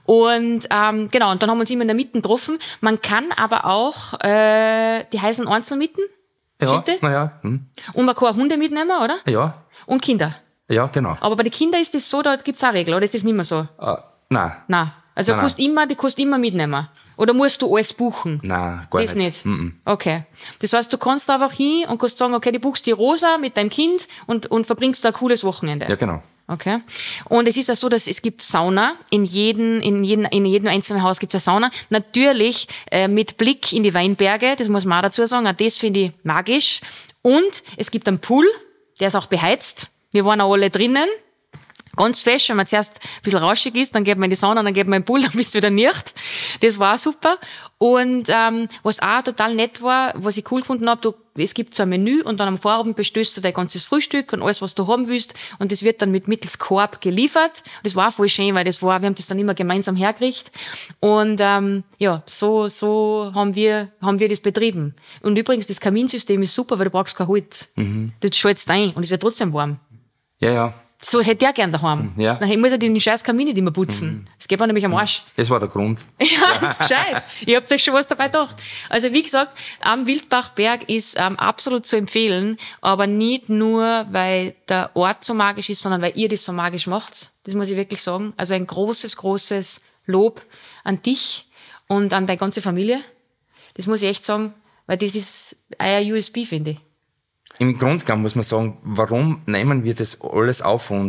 Und ähm, genau, und dann haben wir uns immer in der Mitte getroffen. Man kann aber auch äh, die Häuser einzeln mieten. Ja, Stimmt das? naja. Hm. Und man kann auch Hunde mitnehmen, oder? Ja, Und Kinder. ja, genau. Aber bei den Kindern ist das so, da gibt's auch Regeln, oder ist das nicht mehr so? Äh, nein, Nein. Also Nein, du kannst immer, du kannst immer mitnehmen. Oder musst du alles buchen? nein, gar Das nicht. nicht? Mm-mm. Okay. Das heißt, du kannst einfach hin und kannst sagen, okay, du buchst die Rosa mit deinem Kind und, und verbringst da ein cooles Wochenende. Ja, genau. Okay. Und es ist ja so, dass es gibt Sauna. In jedem, in jedem, in jedem einzelnen Haus gibt es eine Sauna. Natürlich äh, mit Blick in die Weinberge, das muss man auch dazu sagen. Auch das finde ich magisch. Und es gibt einen Pool, der ist auch beheizt. Wir waren auch alle drinnen. Ganz fest, wenn man zuerst ein bisschen rauschig ist, dann geht man in die Sauna, dann geht man in den Pool, dann bist du wieder nicht. Das war super. Und ähm, was auch total nett war, was ich cool gefunden habe, du, es gibt so ein Menü und dann am Vorabend bestellst du dein ganzes Frühstück und alles, was du haben willst. Und das wird dann mit mittels Korb geliefert. Das war voll schön, weil das war, wir haben das dann immer gemeinsam hergerichtet. Und ähm, ja, so so haben wir haben wir das betrieben. Und übrigens, das Kaminsystem ist super, weil du brauchst kein Holz. Mhm. Du schaltest ein und es wird trotzdem warm. Ja, ja. So was hätte ich auch gern daheim. Ja. Dann muss ich den scheiß Kamin nicht immer putzen. Das geht mir nämlich am Arsch. Das war der Grund. Ja, das ist gescheit. Ihr habt euch schon was dabei gedacht. Also wie gesagt, am Wildbachberg ist ähm, absolut zu empfehlen, aber nicht nur, weil der Ort so magisch ist, sondern weil ihr das so magisch macht. Das muss ich wirklich sagen. Also ein großes, großes Lob an dich und an deine ganze Familie. Das muss ich echt sagen, weil das ist euer U S P, finde ich. Im Grunde genommen muss man sagen, warum nehmen wir das alles auf uns?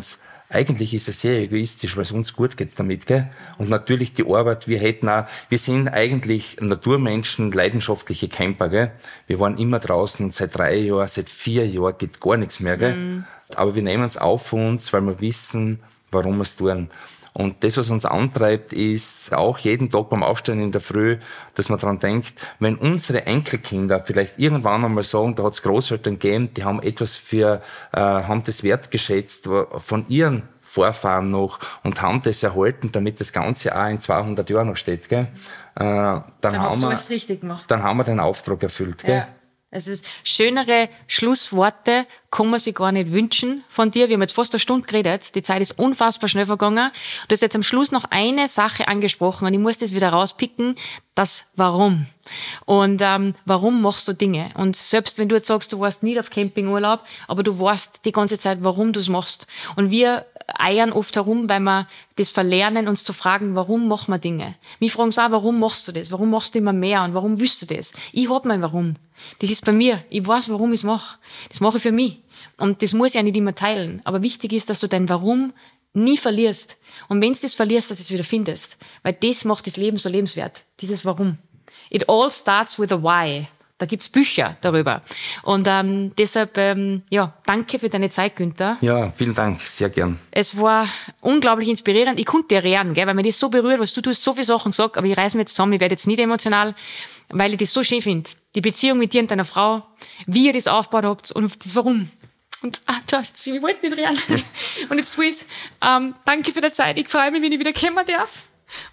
eigentlich ist es sehr egoistisch, weil es uns gut geht damit, gell? Und natürlich die Arbeit, wir hätten auch, wir sind eigentlich Naturmenschen, leidenschaftliche Camper, gell? Wir waren immer draußen und seit drei Jahren, seit vier Jahren geht gar nichts mehr, gell? Mhm. Aber wir nehmen es auf für uns, weil wir wissen, warum wir es tun. Und das, was uns antreibt, ist auch jeden Tag beim Aufstehen in der Früh, dass man daran denkt, wenn unsere Enkelkinder vielleicht irgendwann einmal sagen, da hat es Großeltern gegeben, die haben etwas für, äh, haben das wertgeschätzt von ihren Vorfahren noch und haben das erhalten, damit das Ganze auch in zweihundert Jahren noch steht, gell? Äh, dann, dann haben wir, richtig gemacht. Dann haben wir den Auftrag erfüllt, gell? Ja. Es ist schönere Schlussworte kann man sich gar nicht wünschen von dir. Wir haben jetzt fast eine Stunde geredet. Die Zeit ist unfassbar schnell vergangen. Du hast jetzt am Schluss noch eine Sache angesprochen und ich muss das wieder rauspicken. Das Warum. Und ähm, warum machst du Dinge? Und selbst wenn du jetzt sagst, du warst nicht auf Campingurlaub, aber du weißt die ganze Zeit, warum du es machst. Und wir eiern oft herum, weil wir das verlernen, uns zu fragen, warum machen wir Dinge? Wir fragen uns auch, warum machst du das? Warum machst du immer mehr? Und warum willst du das? Ich hab mein Warum. Das ist bei mir. Ich weiß, warum ich es mache. Das mache ich für mich. Und das muss ich ja nicht immer teilen. Aber wichtig ist, dass du dein Warum nie verlierst. Und wenn du das verlierst, dass du es wieder findest. Weil das macht das Leben so lebenswert. Dieses Warum. It all starts with a why. Da gibt's Bücher darüber. Und ähm, deshalb, ähm, ja, danke für deine Zeit, Günther. Ja, vielen Dank, sehr gern. Es war unglaublich inspirierend. Ich konnte dir reden, gell, weil mir das so berührt, was du tust, so viele Sachen gesagt, aber ich reiß mir jetzt zusammen, ich werde jetzt nicht emotional, weil ich das so schön finde. Die Beziehung mit dir und deiner Frau, wie ihr das aufgebaut habt und das Warum. Und, ah, just, ich wollte nicht reden. Und jetzt tu ich's. Ähm, danke für die Zeit. Ich freue mich, wenn ich wieder kommen darf.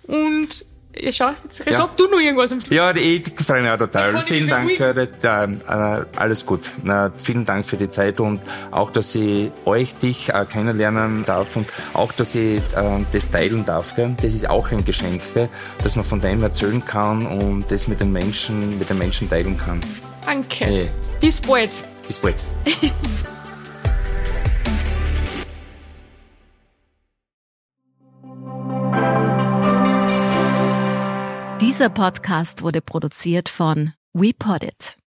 Und ja, schau, jetzt ja. Sag du noch irgendwas am Schluss. Ja, ich freue mich auch total. Vielen Dank. Äh, äh, alles gut. Na, vielen Dank für die Zeit und auch, dass ich euch, dich äh, kennenlernen darf und auch, dass ich äh, das teilen darf. Gell? Das ist auch ein Geschenk, gell? Dass man von dem erzählen kann und das mit den Menschen, mit den Menschen teilen kann. Danke. Hey. Bis bald. Bis bald. Dieser Podcast wurde produziert von WePoddit.